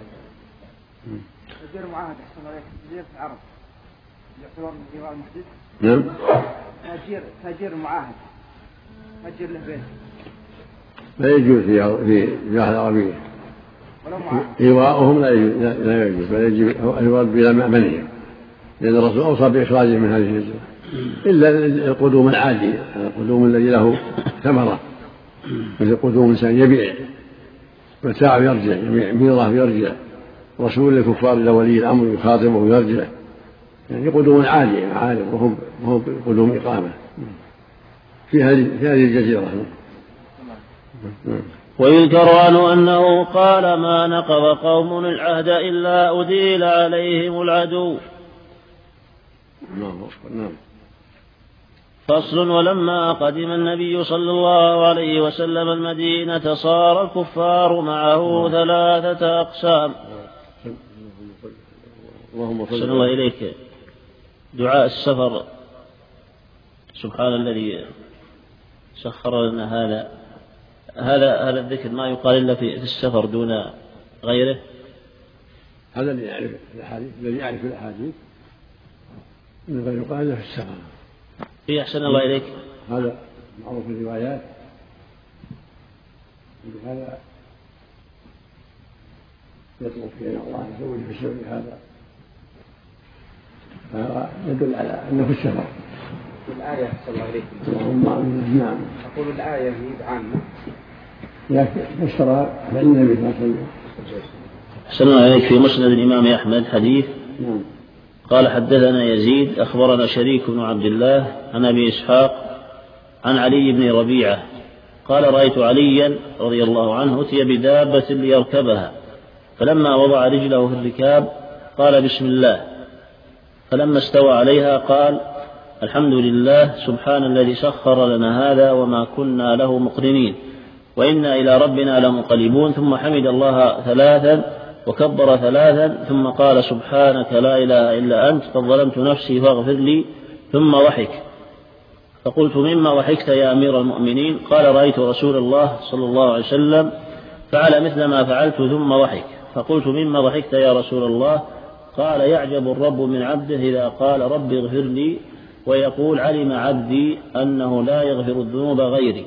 تأجير معاهد أحسن عليك تأجير في العرب يعتبر من إيواء المحدث؟ نعم. تأجير معاهد تأجير له بيت لا يجوز في الجاهل العربية إيواؤهم، لا يجوز، بل يجب يرد إلى مأمنهم، لأن الرسول أوصى بإخراجهم من هذه الهجرة إلا القدوم العادي، القدوم الذي له ثمرة، مثل قدوم إنسان يبيع متاعه يرجع، يبيع ميراث يرجع، رسول الكفار إلى ولي الأمر يخاطبه ويرجع، يعني قدوم عادي وهم قدوم إقامة في هذه الجزيرة. ويذكر عنه أنه قال ما نقض قوم العهد إلا أديل عليهم العدو. فصل. ولما قدم النبي صلى الله عليه وسلم المدينة صار الكفار معه 3 أقسام. صلى الله إليك. دعاء السفر، سبحان الذي سخر لنا هذا الذكر ما يقال إلا في السفر دون غيره. هذا الذي يعرف الأحاديث من غير يقال إلا في السفر. في أحسن الله إليك. هذا معروف في الروايات، هذا يطلب فيه الله يزوج في السفر، هذا يدل على أنه في السفر. الآية صلى الله عليه وسلم. نعم. أقول الآية هي عامة لكن فسرها فإن النبي صلى الله عليه وسلم. أحسن الله إليك. في مسند الإمام أحمد حديث نعم. قال حدثنا يزيد أخبرنا شريك بن عبد الله عن أبي إسحاق عن علي بن ربيعة قال رأيت عليا رضي الله عنه أتي بدابة ليركبها، فلما وضع رجله في الركاب قال بسم الله، فلما استوى عليها قال الحمد لله سبحان الذي سخر لنا هذا وما كنا له مقرنين وإنا إلى ربنا لمنقلبون، ثم حمد الله 3 وكبر 3 ثم قال سبحانك لا إله إلا أنت قد ظلمت نفسي فاغفر لي، ثم ضحك. فقلت مما ضحكت يا أمير المؤمنين؟ قال رأيت رسول الله صلى الله عليه وسلم فعل مثل ما فعلت ثم ضحك. فقلت مما ضحكت يا رسول الله؟ قال يعجب الرب من عبده إذا قال رب اغفر لي ويقول علم عبدي أنه لا يغفر الذنوب غيري.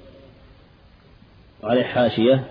وعليه حاشية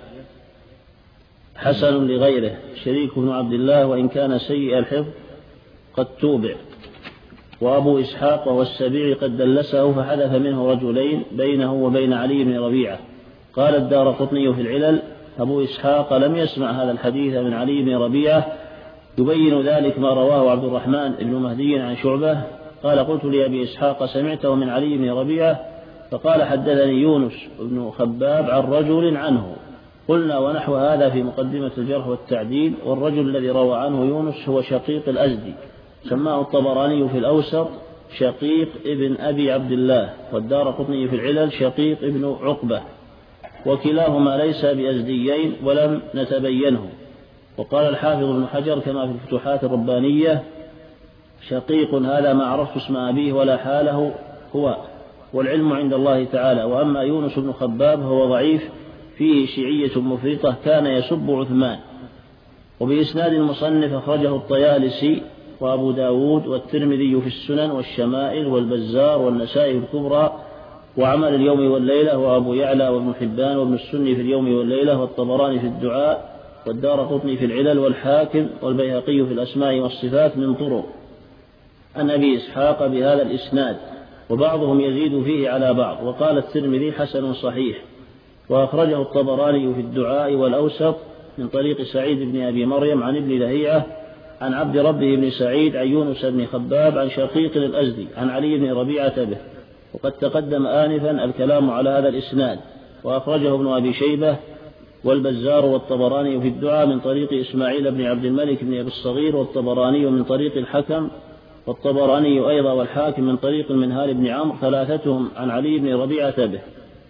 حسن لغيره شريك بن عبد الله وإن كان سيء الحفظ قد توبع. وأبو إسحاق وهو السبيعي قد دلسه فحذف منه رجلين بينه وبين علي بن ربيعة. قال الدارقطني في العلل: أبو إسحاق لم يسمع هذا الحديث من علي بن ربيعة، يبين ذلك ما رواه عبد الرحمن بن مهدي عن شعبة قال: قلت لأبي إسحاق: سمعته من علي بن ربيعة؟ فقال: حدثني يونس بن خباب عن رجل عنه. قلنا: ونحو هذا في مقدمة الجرح والتعديل. والرجل الذي روى عنه يونس هو شقيق الأزدي، سماه الطبراني في الأوسط شقيق ابن أبي عبد الله، والدارقطني في العلل شقيق ابن عقبة، وكلاهما ليس بأزديين ولم نتبينه. وقال الحافظ ابن حجر كما في الفتوحات الربانية: شقيق هذا ما عرفت اسم أبيه ولا حاله هو، والعلم عند الله تعالى. وأما يونس بن خباب هو ضعيف، فيه شيعية مفرطة، كان يسب عثمان. وبإسناد المصنف أخرجه الطيالسي وأبو داود والترمذي في السنن والشمائل والبزار والنسائي الكبرى وعمل اليوم والليلة وأبو يعلى وابن حبان وابن السني في اليوم والليلة والطبراني في الدعاء والدارقطني في العلل والحاكم والبيهقي في الأسماء والصفات من طرق عن أبي إسحاق بهذا الإسناد، وبعضهم يزيد فيه على بعض. وقال الترمذي: حسن صحيح. وأخرجه الطبراني في الدعاء والأوسط من طريق سعيد بن أبي مريم عن ابن لهيعة عن عبد ربه بن سعيد عن يونس بن خباب عن شقيق الأزدي عن علي بن ربيعة به. وقد تقدم آنفا الكلام على هذا الإسناد. وأخرجه ابن أبي شيبة والبزار والطبراني في الدعاء من طريق إسماعيل بن عبد الملك بن أبي الصغير، والطبراني من طريق الحكم، والطبراني أيضا والحاكم من طريق المنهال بن عمرو، ثلاثتهم عن علي بن ربيعة به.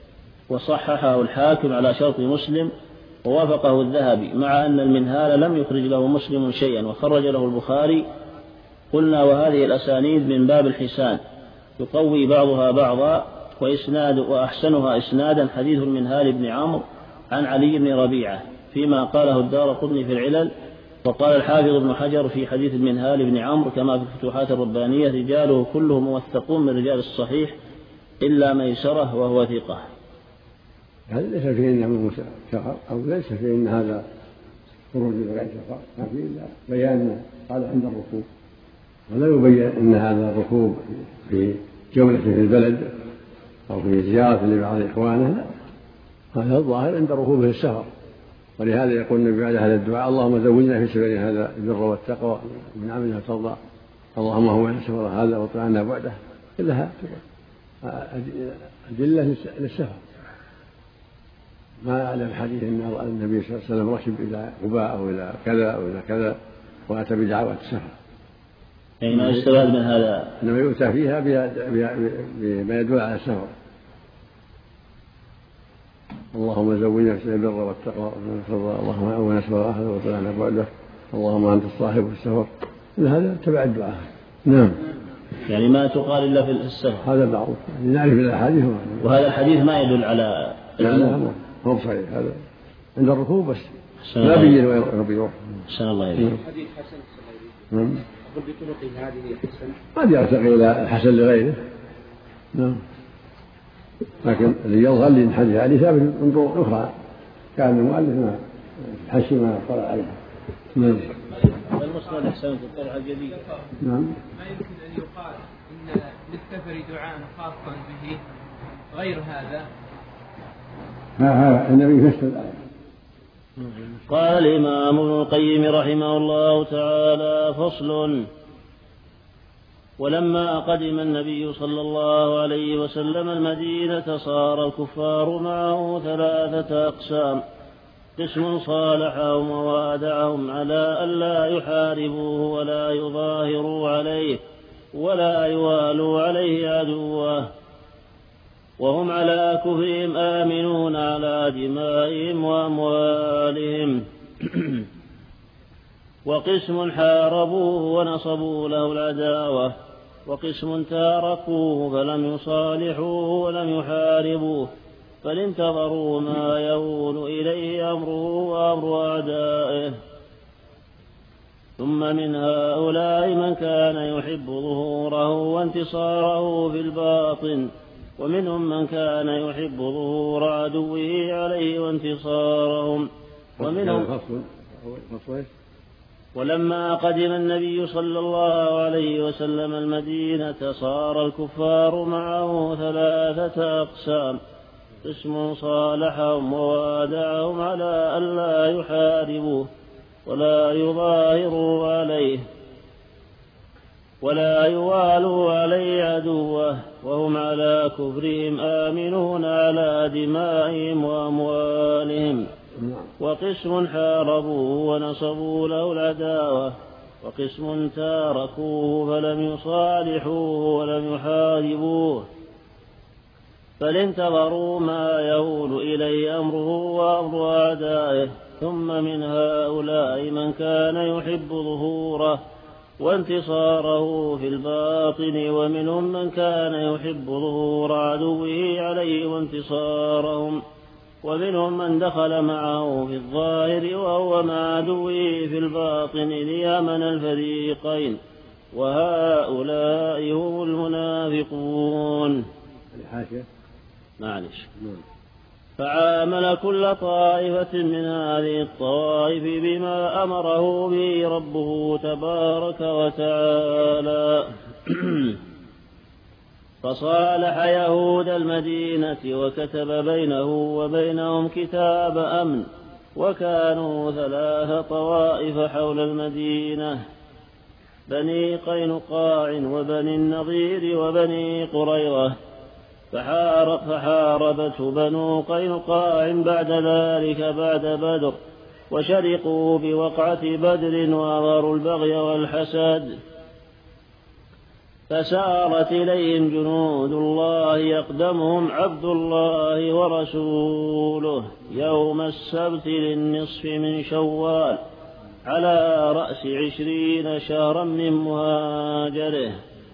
وصححه الحاكم على شرط مسلم ووافقه الذهبي، مع أن المنهال لم يخرج له مسلم شيئا وخرج له البخاري. قلنا: وهذه الأسانيد من باب الحسان، يقوي بعضها بعضا، وأحسنها إسنادا حديث المنهال بن عمرو عن علي بن ربيعة، فيما قاله الدارقطني في العلل. وقال الحافظ ابن حجر في حديث المنهال بن عمرو كما في الفتوحات الربانية: رجاله كلهم موثقون من رجال الصحيح إلا ميسرة وهو ثقة. هذا ليس فيه إنه سفر، أو ليس فيه إن هذا خروج لغير سفر، ما فيه إلا بيان قال عند الركوب، ولا يبين أن هذا الركوب في جولة في البلد أو في زيارة لبعض إخوانه، هذا الظاهر عند ركوبه السفر. ولهذا يقول النبي عليه هذا الدعاء: اللهم زوجنا في سفر هذا البر والتقوى من عملها ترضى، اللهم هو سفر هذا وطعنا بعده. كلها أدلة للسفر. ما أعلم حديث أن النبي صلى الله عليه وسلم ركب إلى قباء أو إلى كذا أو إلى كذا وأتى بدعوة السفر. يعني ما يستفاد من هذا؟ إنما يؤتى فيها بما يدل على السفر. اللهم زوجنا في البر والتقوى اللهم أولنا سفر أحد وطلعنا بعده، اللهم أنت الصاحب في السفر. هذا تبع الدعاء. نعم. يعني ما تقال إلا في السفر. هذا معروف، يعني نعرف الأحاديث. وهذا الحديث ما يدل على لا هو صحيح، هذا عند الركوب بس، لا بين ويروح. أحسن الله إليك. حديث حسن صحيح. أقول بطرقه هذه حسن. قد يرتقي إلى الحسن لغيره. نعم. لكن اللي يظهر لي من حديث علي ثابت من طرق أخرى، كان المؤلف ما حشي ما طلع عليها. نعم. المسند أحسن في الطلعة الجديدة. نعم. ما يمكن أن يقال إن للسفر دعاء خاصا به غير هذا. النبي يفسر الآية. قال الإمام ابن القيم رحمه الله تعالى: فصل. ولما قدم النبي صلى الله عليه وسلم المدينة صار الكفار معه ثلاثة أقسام: قسم صالحهم ووادعهم على ألا يحاربوه ولا يظاهروا عليه ولا يوالوا عليه عدوه، وهم على كفرهم آمنون على دمائهم وأموالهم. وقسم حاربوه ونصبوا له العداوة، وقسم تاركوه فلم يصالحوه ولم يحاربوه بل انتظروا ما يؤول إليه أمره وأمر أعدائه. ثم من هؤلاء من كان يحب ظهوره وانتصاره في الباطن، ومنهم من كان يحب ظهور عدوه عليه وانتصارهم، ومنهم ولما قدم النبي صلى الله عليه وسلم المدينة صار الكفار معه 3 أقسام: قسم صالحهم ووادعهم على ألا يحاربوه ولا يظاهروا عليه ولا يوالوا عليه عدوه، وهم على كفرهم آمنون على دمائهم وأموالهم. وقسم حاربوه ونصبوا له العداوة، وقسم تاركوه فلم يصالحوه ولم يحاربوه، بل انتظروا ما يؤول إليه أمره وأمر أعدائه. ثم من هؤلاء من كان يحب ظهوره وانتصاره في الباطن، ومنهم من كان يحب ظهور عدوه عليه وانتصارهم، ومنهم من دخل معه في الظاهر وهو مع عدوه في الباطن ليأمن الفريقين، وهؤلاء هم المنافقون. معلش. فعامل كل طائفة من هذه الطوائف بما أمره به ربه تبارك وتعالى. فصالح يهود المدينة وكتب بينه وبينهم كتاب أمن، وكانوا 3 طوائف حول المدينة: بني قينقاع وبني النضير وبني قريظة. فحاربته بنو قينقاع بعد ذلك بعد بدر، وشرقوا بوقعة بدر وأظهروا البغي والحسد. فسارت إليهم جنود الله يقدمهم عبد الله ورسوله يوم السبت للنصف من شوال على رأس 20 شهرا من مهاجره.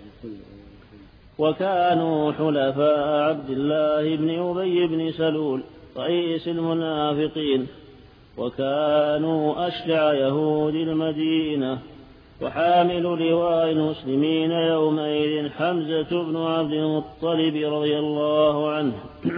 وكانوا حلفاء عبد الله بن أبي بن سلول رئيس المنافقين، وكانوا أشجع يهود المدينة. وحامل لواء المسلمين يومئذ حمزة بن عبد المطلب رضي الله عنه.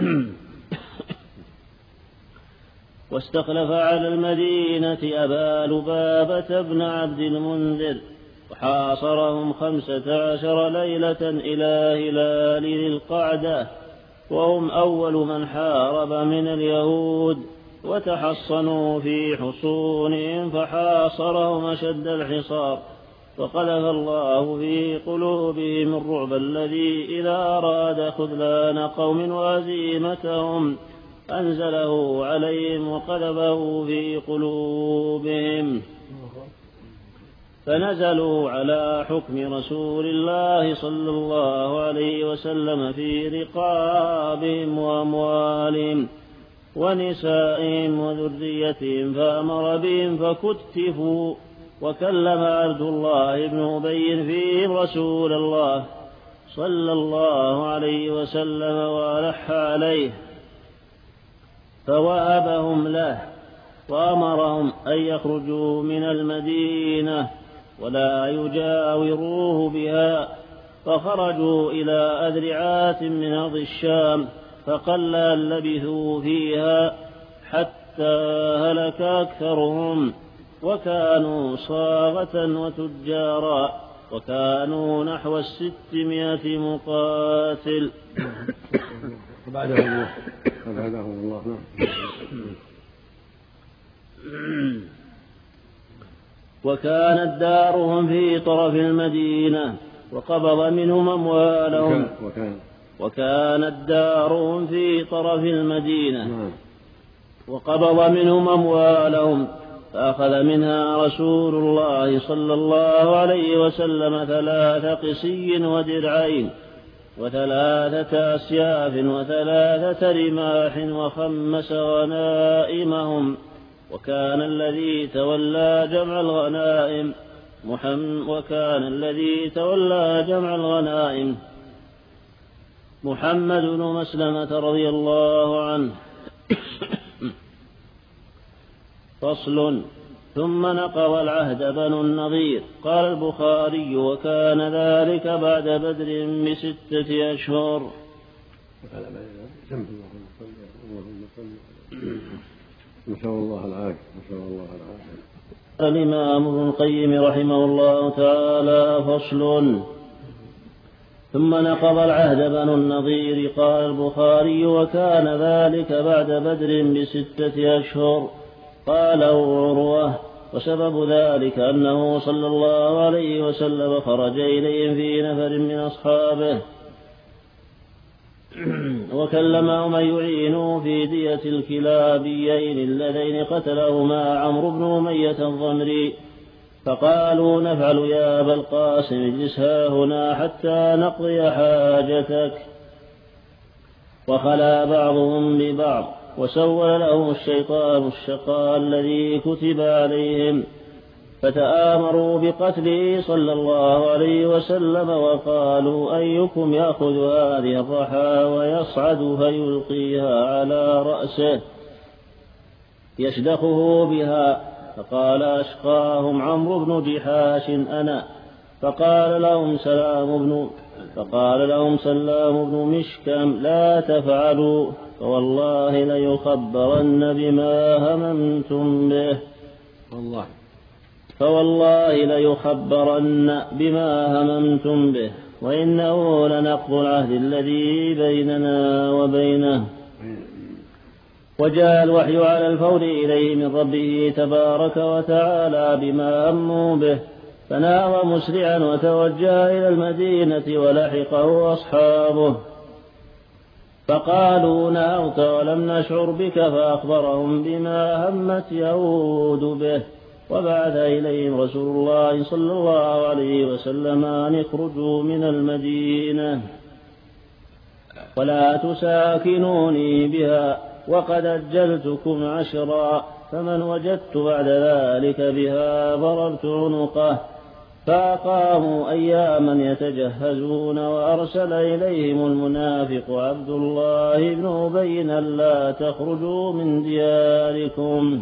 واستخلف على المدينة أبا لبابة بن عبد المنذر، وحاصرهم 15 ليلة إلى هلال ذي القعدة، وهم أول من حارب من اليهود، وتحصنوا في حصونهم فحاصرهم أشد الحصار، وقذف الله في قلوبهم الرعب الذي إذا أراد خذلان قوم وهزيمتهم أنزله عليهم وقذفه في قلوبهم، فنزلوا على حكم رسول الله صلى الله عليه وسلم في رقابهم وأموالهم ونسائهم وذريتهم، فأمر بهم فكتفوا. وكلم عبد الله بن أبي فيهم رسول الله صلى الله عليه وسلم وألح عليه، فوهبهم له، وأمرهم أن يخرجوا من المدينة ولا يجاوروه بها. فخرجوا إلى أذرعات من أرض الشام، فقل أن لبثوا فيها حتى هلك أكثرهم، وكانوا صاغة وتجارا، وكانوا نحو 600 مقاتل. بعدهم الله. وكانت دارهم في طرف المدينة، وقبض منهم أموالهم. وكانت دارهم في طرف المدينة، وقبض منهم أموالهم، فأخذ منها رسول الله صلى الله عليه وسلم 3 قسي ودرعين 3 أسياف 3 رماح، وخمس غنائمهم. وكان الذي تولى جمع الغنائم محمد بن مسلمة رضي الله عنه. فصل. ثم نقض العهد بنو النضير. قال البخاري: وكان ذلك بعد بدر ب6 أشهر. نسأل الله العافية. الإمام ابن القيم رحمه الله تعالى: فصل. ثم نقض العهد بنو النضير. قال البخاري: وكان ذلك بعد بدر ب6 أشهر. قال عروة: وسبب ذلك أنه صلى الله عليه وسلم خرج إليهم في نفر من أصحابه وكلمهم أن يعينوا في دية الكلابيين اللذين قتلهما عمرو بن أمية الضمري، فقالوا: نفعل يا أبا القاسم، اجلس هنا حتى نقضي حاجتك. وخلا بعضهم ببعض، وسول لهم الشيطان الشقاء الذي كتب عليهم، فتآمروا بقتله صلى الله عليه وسلم، وقالوا: أيكم يأخذ هذه الرحى ويصعد فيلقيها على رأسه يشدخه بها؟ فقال أشقاهم عمرو بن جحاش: أنا. فقال لهم سلام بن مشكم: لا تفعلوا، فوالله ليخبرن بما هممتم به، وإنه لنقض العهد الذي بيننا وبينه. وجاء الوحي على الفور إليه من ربه تبارك وتعالى بما هموا به، فنام مسرعا وتوجه إلى المدينة ولحقه أصحابه، فقالوا: نهوت ولم نشعر بك، فأخبرهم بما همت يهود به، وبعث إليهم رسول الله صلى الله عليه وسلم أن يخرجوا من المدينة ولا تساكنوني بها، وقد أجلتكم 10، فمن وجدت بعد ذلك بها ضربت عنقه. فأقاموا أياما يتجهزون، وأرسل إليهم المنافق عبد الله بن أبي: لا تخرجوا من دياركم،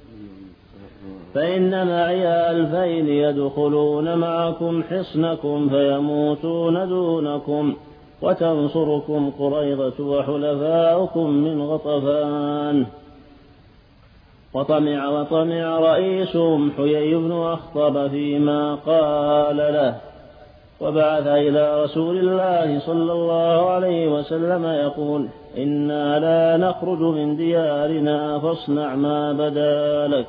فإن معي 2000 يدخلون معكم حصنكم فيموتون دونكم، وتنصركم قريظة وحلفاؤكم من غطفان. وطمع رئيسهم حيي بن أخطب فيما قال له، وبعث إلى رسول الله صلى الله عليه وسلم يقول: إنا لا نخرج من ديارنا، فاصنع ما بدا لك.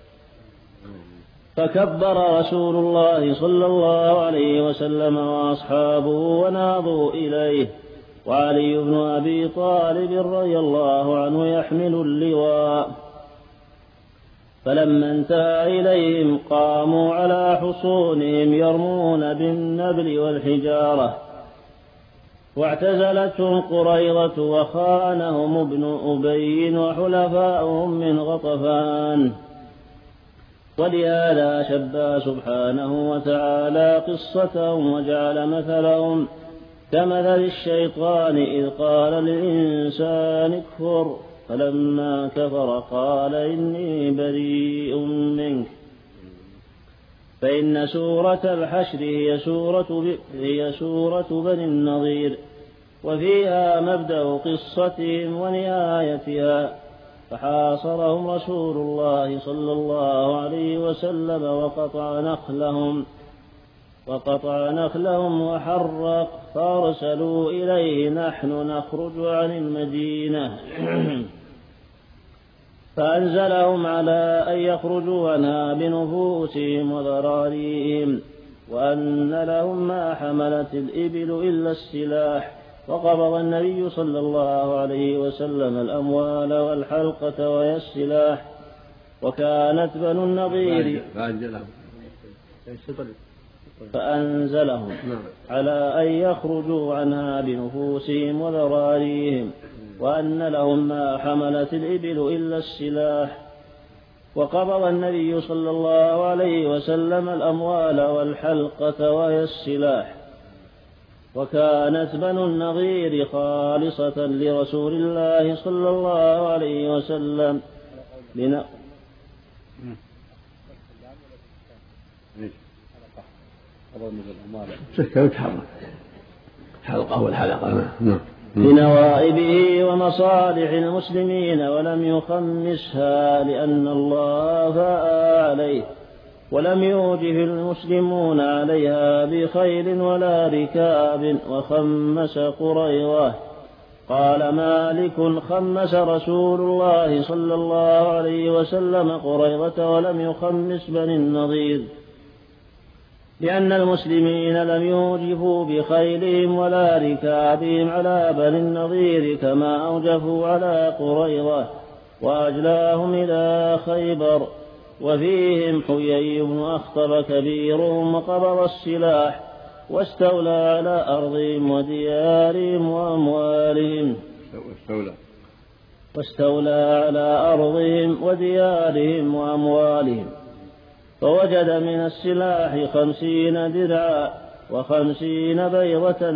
فكبر رسول الله صلى الله عليه وسلم وأصحابه وناضوا إليه، وعلي بن أبي طالب رضي الله عنه يحمل اللواء. فلما انتهى إليهم قاموا على حصونهم يرمون بالنبل والحجارة، واعتزلتهم قريظة وخانهم ابن أبي وحلفاؤهم من غطفان. ولهذا شبه سبحانه وتعالى قصتهم وجعل مثلهم كمثل الشيطان إذ قال للإنسان اكفر، فلما كفر قال إني بريء منك. فإن سورة الحشر هي سورة بني النضير، وفيها مبدأ قصتهم ونهايتها. فحاصرهم رسول الله صلى الله عليه وسلم وقطع نخلهم وحرق، فارسلوا إليه: نحن نخرج عن المدينة. فأنزلهم على أن يخرجوا عنها بنفوسهم وذراريهم، وأن لهم ما حملت الإبل إلا السلاح. وقبض النبي صلى الله عليه وسلم الأموال والحلقة وهي السلاح. وكانت بنو النضير فأنزلهم على أن يخرجوا عنها بنفوسهم وذراريهم، وأن لهم ما حملت الإبل إلا السلاح. وقبض النبي صلى الله عليه وسلم الأموال والحلقة وهي السلاح. وكانت بنو النضير خالصة لرسول الله صلى الله عليه وسلم لنوائبه ومصالح المسلمين، ولم يخمسها لأن الله فاء عليه. ولم يوجف المسلمون عليها بخيل ولا ركاب. وخمس قريظة. قال مالك خمس رسول الله صلى الله عليه وسلم قريظة ولم يخمس بني النضير، لأن المسلمين لم يوجفوا بخيلهم ولا ركابهم على بني النضير كما أوجفوا على قريظة، وأجلاهم إلى خيبر. وفيهم حيي بن أخطب كبيرهم، وقبض السلاح واستولى على أرضهم وديارهم وأموالهم. واستولى على أرضهم وديارهم وأموالهم. فوجد من السلاح 50 درعا 50 بيضة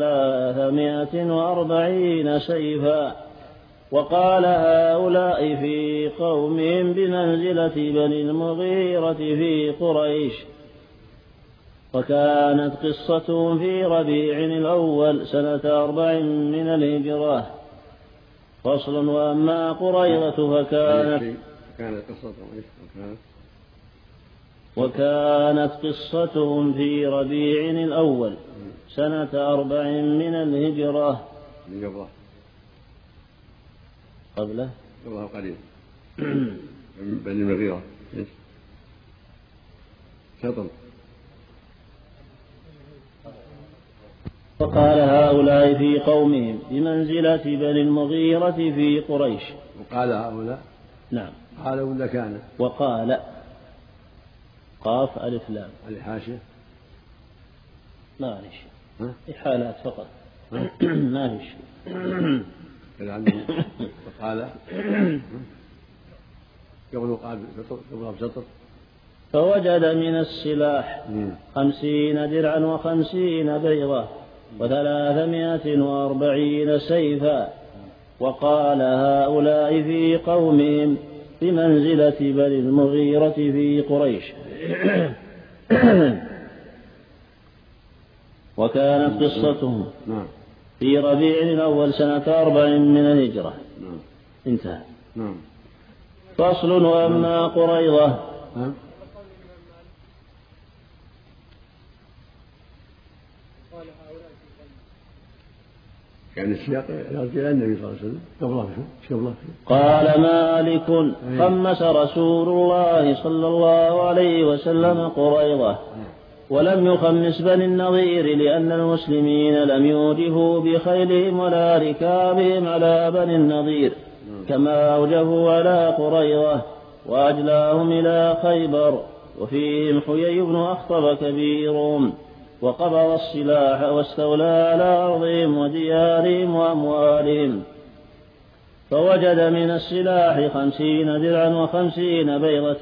340 سيفا. وقال هؤلاء في قومهم بمنزلة بني المغيرة في قريش. وكانت قصتهم في ربيع الأول سنة 4 من الهجرة. فصل. وأما قريظة وكانت قصتهم في ربيع الأول سنة 4 من الهجرة. قبله قليل بني المغيرة شطر. وقال هؤلاء في قومهم بمنزلة بني المغيرة في قريش. وقال هؤلاء. نعم. قال ولا كان. وقال قاف ألف لام. الحاشية ما في شيء، إحالات فقط. ما في شيء. وقال قبل بسطر. فوجد من السلاح 50 درعا 50 بيضة 340 سيفا. وقال هؤلاء في قومهم بمنزلة بني المغيرة في قريش. وكانت قصتهم في ربيع الأول سنة 4 من الهجرة. انتهى. فصل. وأما قريظة. يعني السياق يرجع إلى النبي صلى الله عليه وسلم قبله. قال مالك خمس رسول الله صلى الله عليه وسلم قريظة ولم يخمس بني النضير، لأن المسلمين لم يوجفوا بخيلهم ولا ركابهم على بني النضير كما أوجفوا على قريظة، وأجلاهم إلى خيبر. وفيهم حيي بن أخطب كبيرهم، وقبض السلاح واستولى على أرضهم وديارهم وأموالهم. فوجد من السلاح 50 درعا 50 بيضة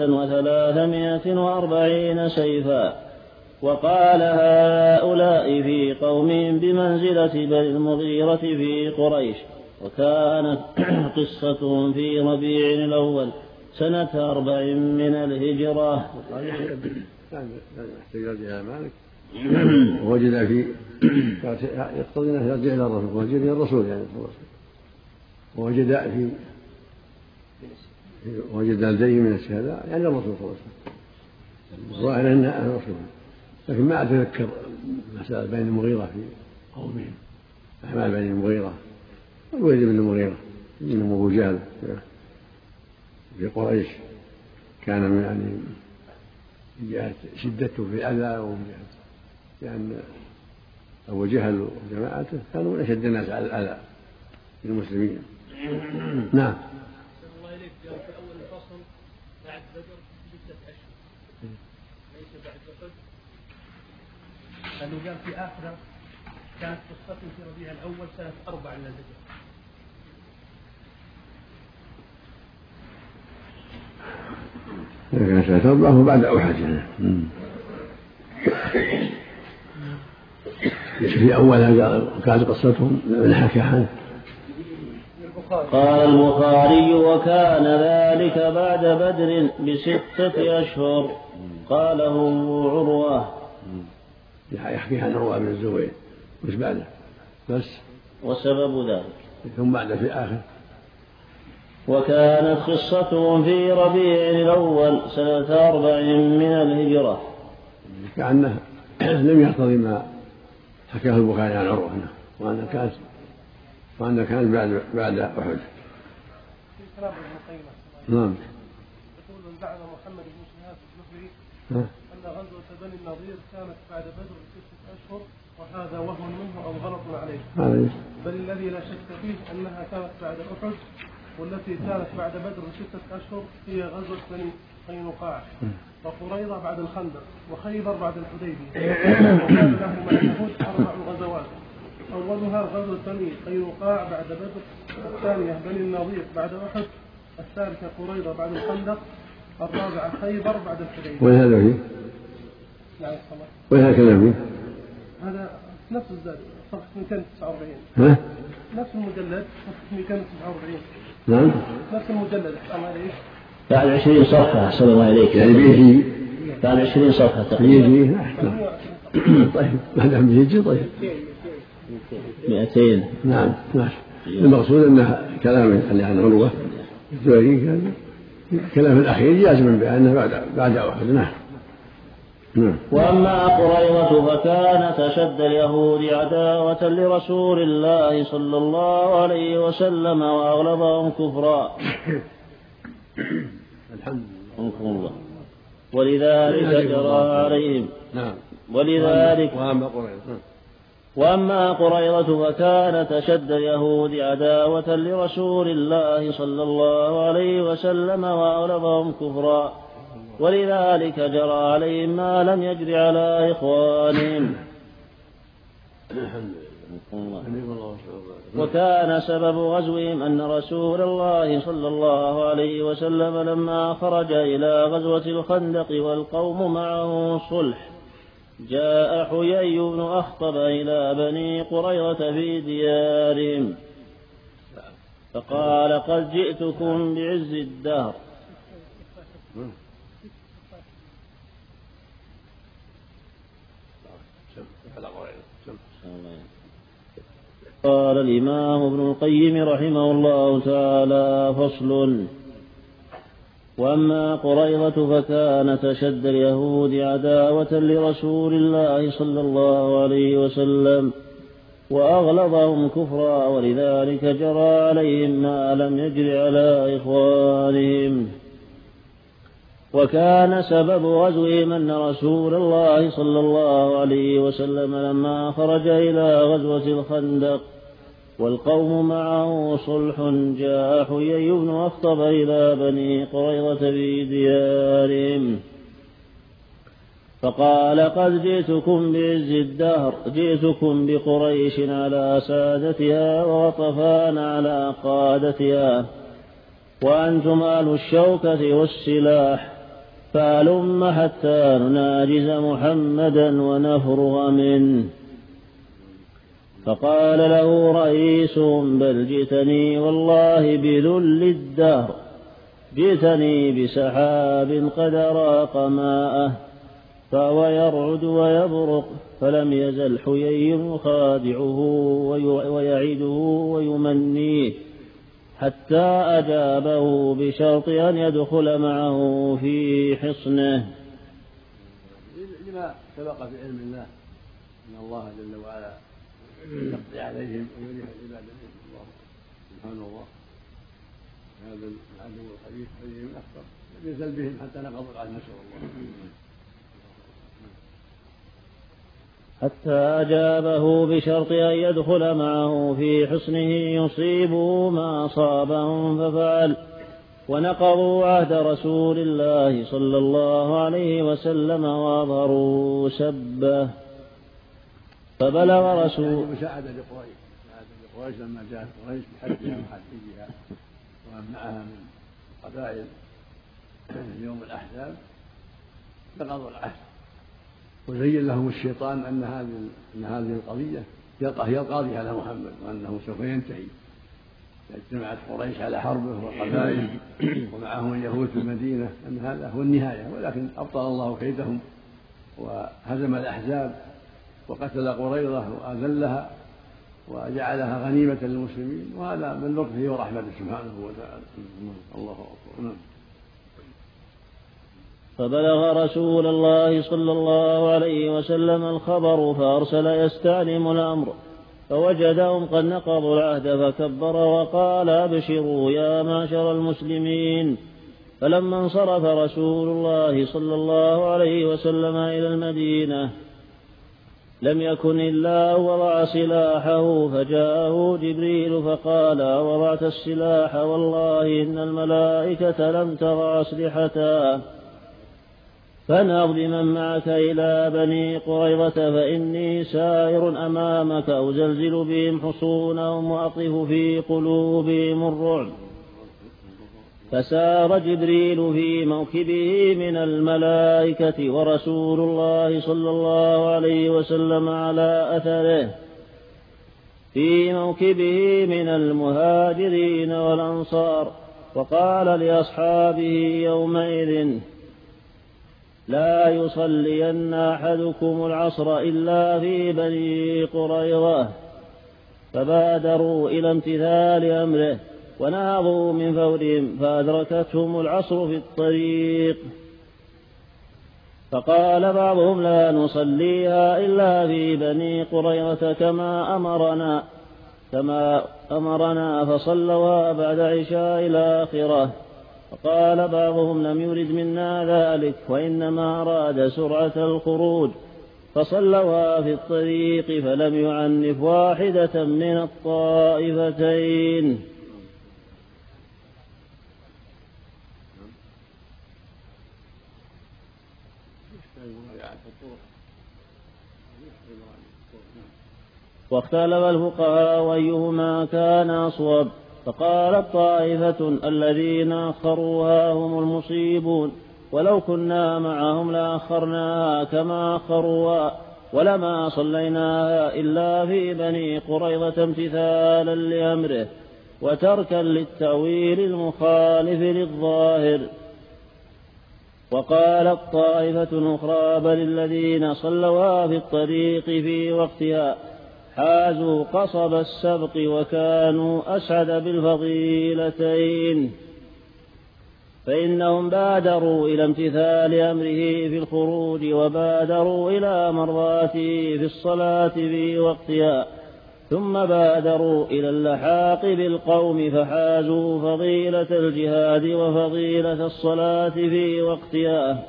340 سيفا. وقال هؤلاء في قومهم بمنزلة بني المغيرة في قريش. وكانت قصتهم في ربيع الأول سنة 4 من الهجرة. وجد في يقتضي أنه يرجع إلى الرسول، وجد إلى الرسول يعني وجد لديه من الشهداء يعني الرسول صلى الله عليه وسلم، الظاهر أنه الرسول. لكن ما أتذكر مسألة بين المغيرة في قومهم، أحمال بين المغيرة والوليد بن المغيرة إنه أبو جهل في قريش، كان من يعني جاءت شدته في الأذى، لأن أبو جهل وجماعته كانوا من أشد الناس على الأذى للمسلمين. نعم. الله إليك في أول الفصل بعد بدر 6 أشهر ليس بعد أحد، لأنه قال في آخره كانت قصته في ربيع الأول سنة 4 من الهجرة. كان سنة 4 بعد أحد في أولها كانت قصتهم من حكى عنه. قال البخاري: وكان ذلك بعد بدر ب6 أشهر. قاله عروة. يحكي عن عروة بن الزبير مش بعده بس. وسبب ذلك ثم بعد في آخر وكانت قصتهم في ربيع الأول سنة 4 من الهجرة. كأنه لم يقتضي ما حكاه البخاري عن عروة، وأنه كان بعد أحد. نعم. يقول بعد محمد بن شهاب الزهري أن غزوة بني النضير كانت بعد بدر ب6 أشهر، وهذا وهم منه أو غلط عليه، بل الذي لا شك فيه أنها كانت بعد أحد، والتي كانت بعد بدر ب6 أشهر هي غزوة بني قينقاع، وقريظة بعد الخندق، وخيبر بعد الحديبية. وكان له مع اليهود 4 غزوات، أولها غزوة بني قينقاع بعد بدر، الثانية بني النضير بعد أحد، الثالثة قريظة بعد الخندق، الرابعة خيبر بعد الحديبية. وين هذا فيه؟ وين هذا الكلام فيه؟ هذا نفس الزاد صفحة 249. نفس المجلد صفحة 249. نعم. نفس المجلد. بعد 20 صفحة. أحسن الله إليك. يعني بيجي بعد 20 صفحة تقريبا. طيب ما دام بيجي طيب. 200. نعم ماشي. المقصود أن كلام اللي عن عروة الزبيري كان كلام الأخير جازما بأنه بعد أحد. نعم. وأما قريظة فكانت أشد اليهود عداوة لرسول الله صلى الله عليه وسلم وأغلظهم كفرا. الحمد لله. ولذلك جرى عليهم. وأما قريظة فكانت أشد اليهود عداوة لرسول الله صلى الله عليه وسلم وأغلظهم كفرا، ولذلك جرى عليهم ما لم يجر على إخوانهم. وكان سبب غزوهم أن رسول الله صلى الله عليه وسلم لما خرج إلى غزوة الخندق والقوم معه صلح، جاء حيي بن أخطب إلى بني قريظة في ديارهم فقال: قد جئتكم بعز الدهر. قال الإمام ابن القيم رحمه الله تعالى: فصل. وأما قريظة فكانت أشد اليهود عداوة لرسول الله صلى الله عليه وسلم وأغلظهم كفرا، ولذلك جرى عليهم ما لم يجر على إخوانهم. وكان سبب غزوهم أن رسول الله صلى الله عليه وسلم لما خرج إلى غزوة الخندق والقوم معه صلح، جاء حيي بن أخطب إلى بني قريظة في ديارهم فقال: قد جئتكم بعز الدهر، جئتكم بقريش على سادتها وغطفان على قادتها، وأنتم آل الشوكة والسلاح، فهلم حتى نناجز محمدا ونفرغ منه. فقال له رئيسهم: بل جئتني والله بذل الدهر، جئتني بسحاب قد أراق ماءه فهو يرعد ويبرق. فلم يزل حيي يخادعه ويعده ويمنيه حتى أجابه بشرط أن يدخل معه في حصنه. لما سبق في علم الله أن الله جل وعلا يقضي عليهم ويريح العباد منهم. الله سبحانه الله هذا العدو الخبيث الذي من أخطر لم يزل بهم حتى نقضوا العهد، نسأل الله. حتى أجابه بشرط أن يدخل معه في حصنه يصيبه ما أصابهم ففعل، ونقضوا عهد رسول الله صلى الله عليه وسلم وأظهروا سبه. فبلغ رسول مساعدة لقريش لما جاءت قريش بحجها وحجها ومنعها من قبائل يوم الأحزاب نقضوا العهد، وزين لهم الشيطان أن هذه القضية هي القاضي على محمد، وأنه سوف ينتهي. اجتمعت قريش على حربه وقبائل ومعهم اليهود في المدينة، أن هذا هو النهاية، ولكن أبطل الله كيدهم وهزم الأحزاب وقتل قريظة وأذلها وجعلها غنيمة للمسلمين، وهذا من لطفه ورحمته سبحانه وتعالى. الله أكبر. فبلغ رسول الله صلى الله عليه وسلم الخبر فأرسل يستعلم الأمر، فوجدهم قد نقضوا العهد فكبر وقال: أبشروا يا معشر المسلمين. فلما انصرف رسول الله صلى الله عليه وسلم إلى المدينة لم يكن إلا وضع سلاحه، فجاءه جبريل فقال: وضعت السلاح؟ والله إن الملائكة لم تضع أسلحتها، فانهض بمن معك إلى بني قريظة فإني سائر أمامك أزلزل بهم حصونهم وأطف في قلوبهم الرعب. فسار جبريل في موكبه من الملائكة ورسول الله صلى الله عليه وسلم على أثره في موكبه من المهاجرين والأنصار، وقال لأصحابه يومئذ: لا يصلين أحدكم العصر إلا في بني قريظة. فبادروا إلى امتثال أمره ونهضوا من فورهم، فأدركتهم العصر في الطريق، فقال بعضهم: لا نصليها إلا في بني قريظة كما أمرنا، فصلوا بعد عشاء الآخرة. فقال بعضهم: لم يرد منا ذلك، وإنما أراد سرعة الخروج، فصلوا في الطريق، فلم يعنف واحدة من الطائفتين. واختلف الفقهاء أيهما كان أصوب، فقالت طائفة: الذين أخروها هم المصيبون، ولو كنا معهم لأخرناها كما أخروها، ولما صليناها إلا في بني قريظة امتثالا لأمره وتركا للتأويل المخالف للظاهر. وقالت طائفة أخرى: بل الذين صلوا في الطريق في وقتها حازوا قصب السبق وكانوا أسعد بالفضيلتين، فإنهم بادروا إلى امتثال أمره في الخروج، وبادروا إلى مرضاته في الصلاة في وقتها، ثم بادروا إلى اللحاق بالقوم فحازوا فضيلة الجهاد وفضيلة الصلاة في وقتها،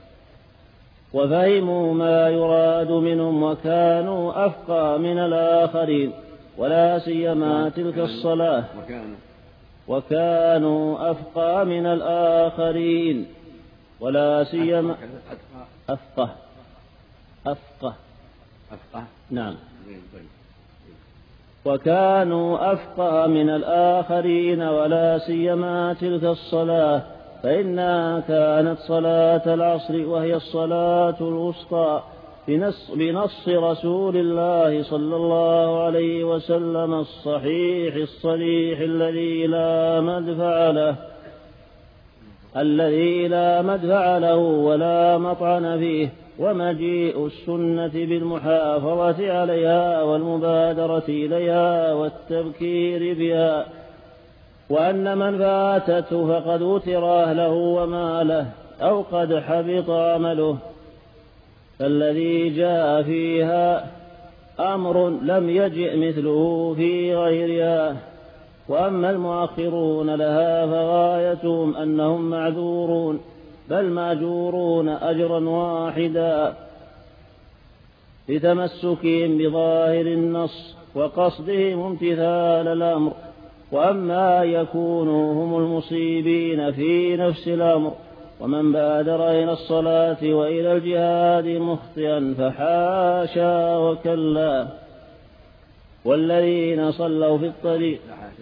وفهموا ما يراد منهم وكانوا أفقى من الآخرين، ولا سيما تلك الصلاة، وكانوا أفقى من الآخرين ولا سيما أفقه نعم، وكانوا أفقه من الآخرين ولا سيما تلك الصلاة، فإنها كانت صلاة العصر، وهي الصلاة الوسطى بنص رسول الله صلى الله عليه وسلم الصحيح الصريح الذي لا مدفع له ولا مطعن فيه، ومجيء السنة بالمحافظة عليها والمبادرة إليها والتبكير بها، وأن من فاتته فقد أوتر أهله وماله أو قد حبط عمله، فالذي جاء فيها أمر لم يجئ مثله في غيرها. وأما المؤخرون لها فغايتهم أنهم معذورون، بل مأجورون أجرا واحدا لتمسكهم بظاهر النص وقصدهم امتثال الأمر. وأما يكونوا هم المصيبين في نفس الأمر ومن بادر إلى الصلاة وإلى الجهاد مخطئا فحاشا وكلا، والذين صلوا في الطريق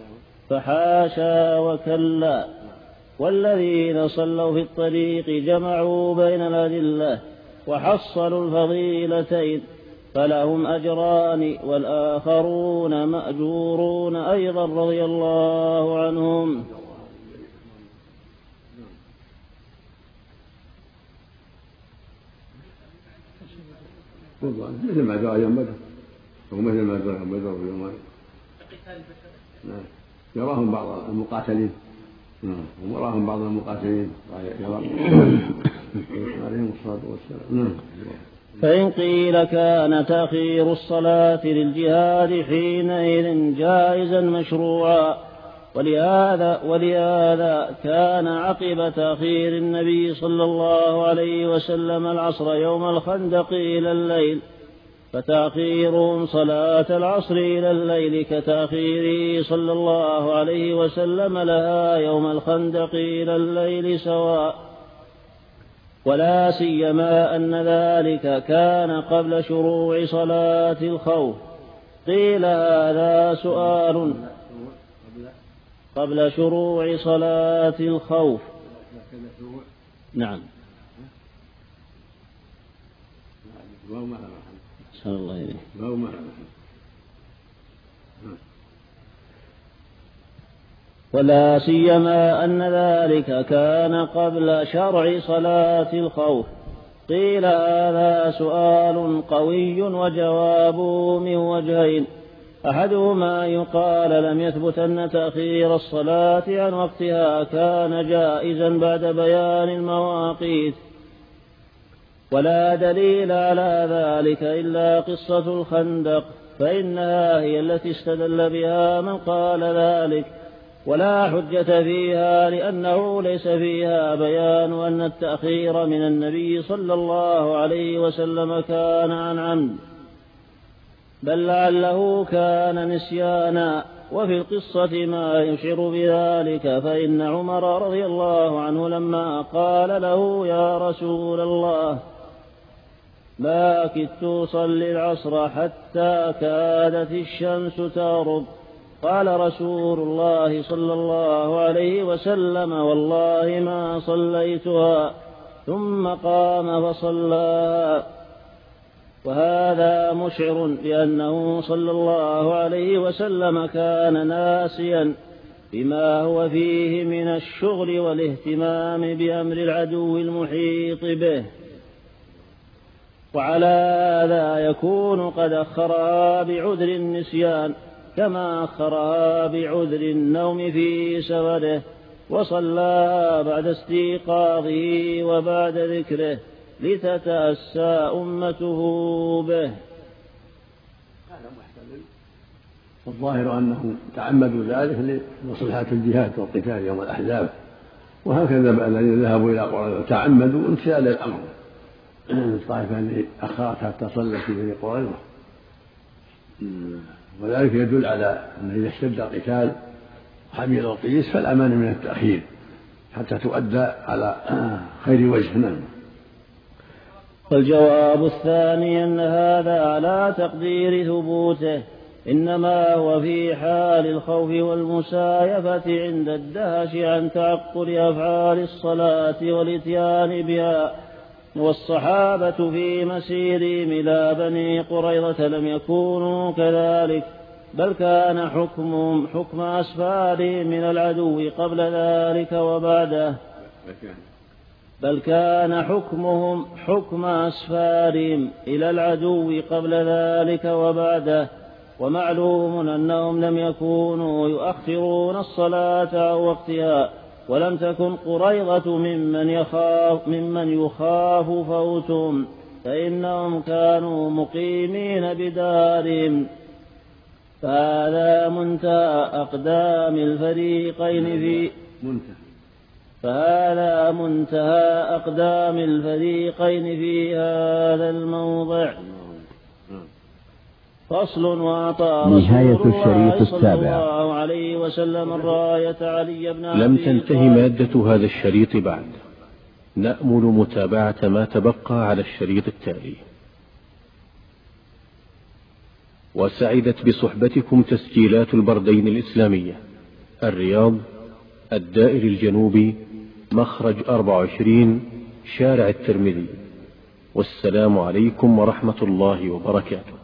والذين صلوا في الطريق جمعوا بين الأدلة وحصلوا الفضيلتين، فلهم أجران والآخرون مأجورون أيضا رضي الله عنهم. مثل ما جاء يوم بدر ومثل ما جاء يوم بدر ويوم يراهم بعض المقاتلين وراهم بعض المقاتلين عليهم الصلاة والسلام. فإن قيل كان تأخير الصلاة للجهاد حينئذ جائزا مشروعا، ولهذا كان عقب تأخير النبي صلى الله عليه وسلم العصر يوم الخندق إلى الليل، فتأخيرهم صلاة العصر إلى الليل كتأخيره صلى الله عليه وسلم لها يوم الخندق إلى الليل سواء، ولا سيما أن ذلك كان قبل شروع صلاة الخوف. قيل هذا سؤال قبل شروع صلاة الخوف. نعم. صلى الله عليه ولا سيما أن ذلك كان قبل شرع صلاة الخوف. قيل هذا سؤال قوي وجوابه من وجهين، أحدهما يقال لم يثبت أن تأخير الصلاة عن وقتها كان جائزا بعد بيان المواقيت، ولا دليل على ذلك إلا قصة الخندق، فإنها هي التي استدل بها من قال ذلك، ولا حجة فيها لأنه ليس فيها بيان أن التأخير من النبي صلى الله عليه وسلم كان عن عمد، بل لعله كان نسيانا. وفي القصة ما يشعر بذلك، فإن عمر رضي الله عنه لما قال له يا رسول الله ما كدت أصلي العصر حتى كادت الشمس تغرب، قال رسول الله صلى الله عليه وسلم والله ما صليتها، ثم قام فصلاها. وهذا مشعر بأنه صلى الله عليه وسلم كان ناسيا بما هو فيه من الشغل والاهتمام بأمر العدو المحيط به، وعلى هذا يكون قد أخرها بعذر النسيان كما أخرها بعذر النوم في سفره، وصلى بعد استيقاظه وبعد ذكره لتتأسى أمته به. هذا محتمل، والظاهر أنه تعمدوا ذلك لمصلحة الجهاد والقتال يوم الأحزاب، وهكذا الذين ذهبوا إلى قريظة تعمدوا امتثال الأمر. الطائفة اللي أخرت حتى صلت في بني قريظة، وذلك يدل على أن إذا اشتد القتال حميل القيس فالأمان من التأخير حتى تؤدى على خير وجه. والجواب الثاني أن هذا على تقدير ثبوته، إنما هو في حال الخوف والمسايفة عند الدهش عن تعقل أفعال الصلاة والإتيان بها. والصحابة في مسيرهم إلى بني قريظة لم يكونوا كذلك، بل كان حكمهم حكم أسفارهم من العدو قبل ذلك وبعده، بل كان حكمهم حكم أسفارهم إلى العدو قبل ذلك وبعده. ومعلوم أنهم لم يكونوا يؤخرون الصلاة عن وقتها، ولم تكن قريظة ممن يخاف فوتهم، فإنهم كانوا مقيمين بدارهم. فهذا منتهى أقدام الفريقين في هذا الموضع. فصل. وأعطى نهاية الشريط صلى السابع. الله عليه وسلم الراية علي بن أبي لم تنتهي مادة هذا الشريط بعد، نأمل متابعة ما تبقى على الشريط التالي. وسعدت بصحبتكم تسجيلات البردين الإسلامية، الرياض، الدائر الجنوبي، مخرج 24، شارع الترمذي. والسلام عليكم ورحمة الله وبركاته.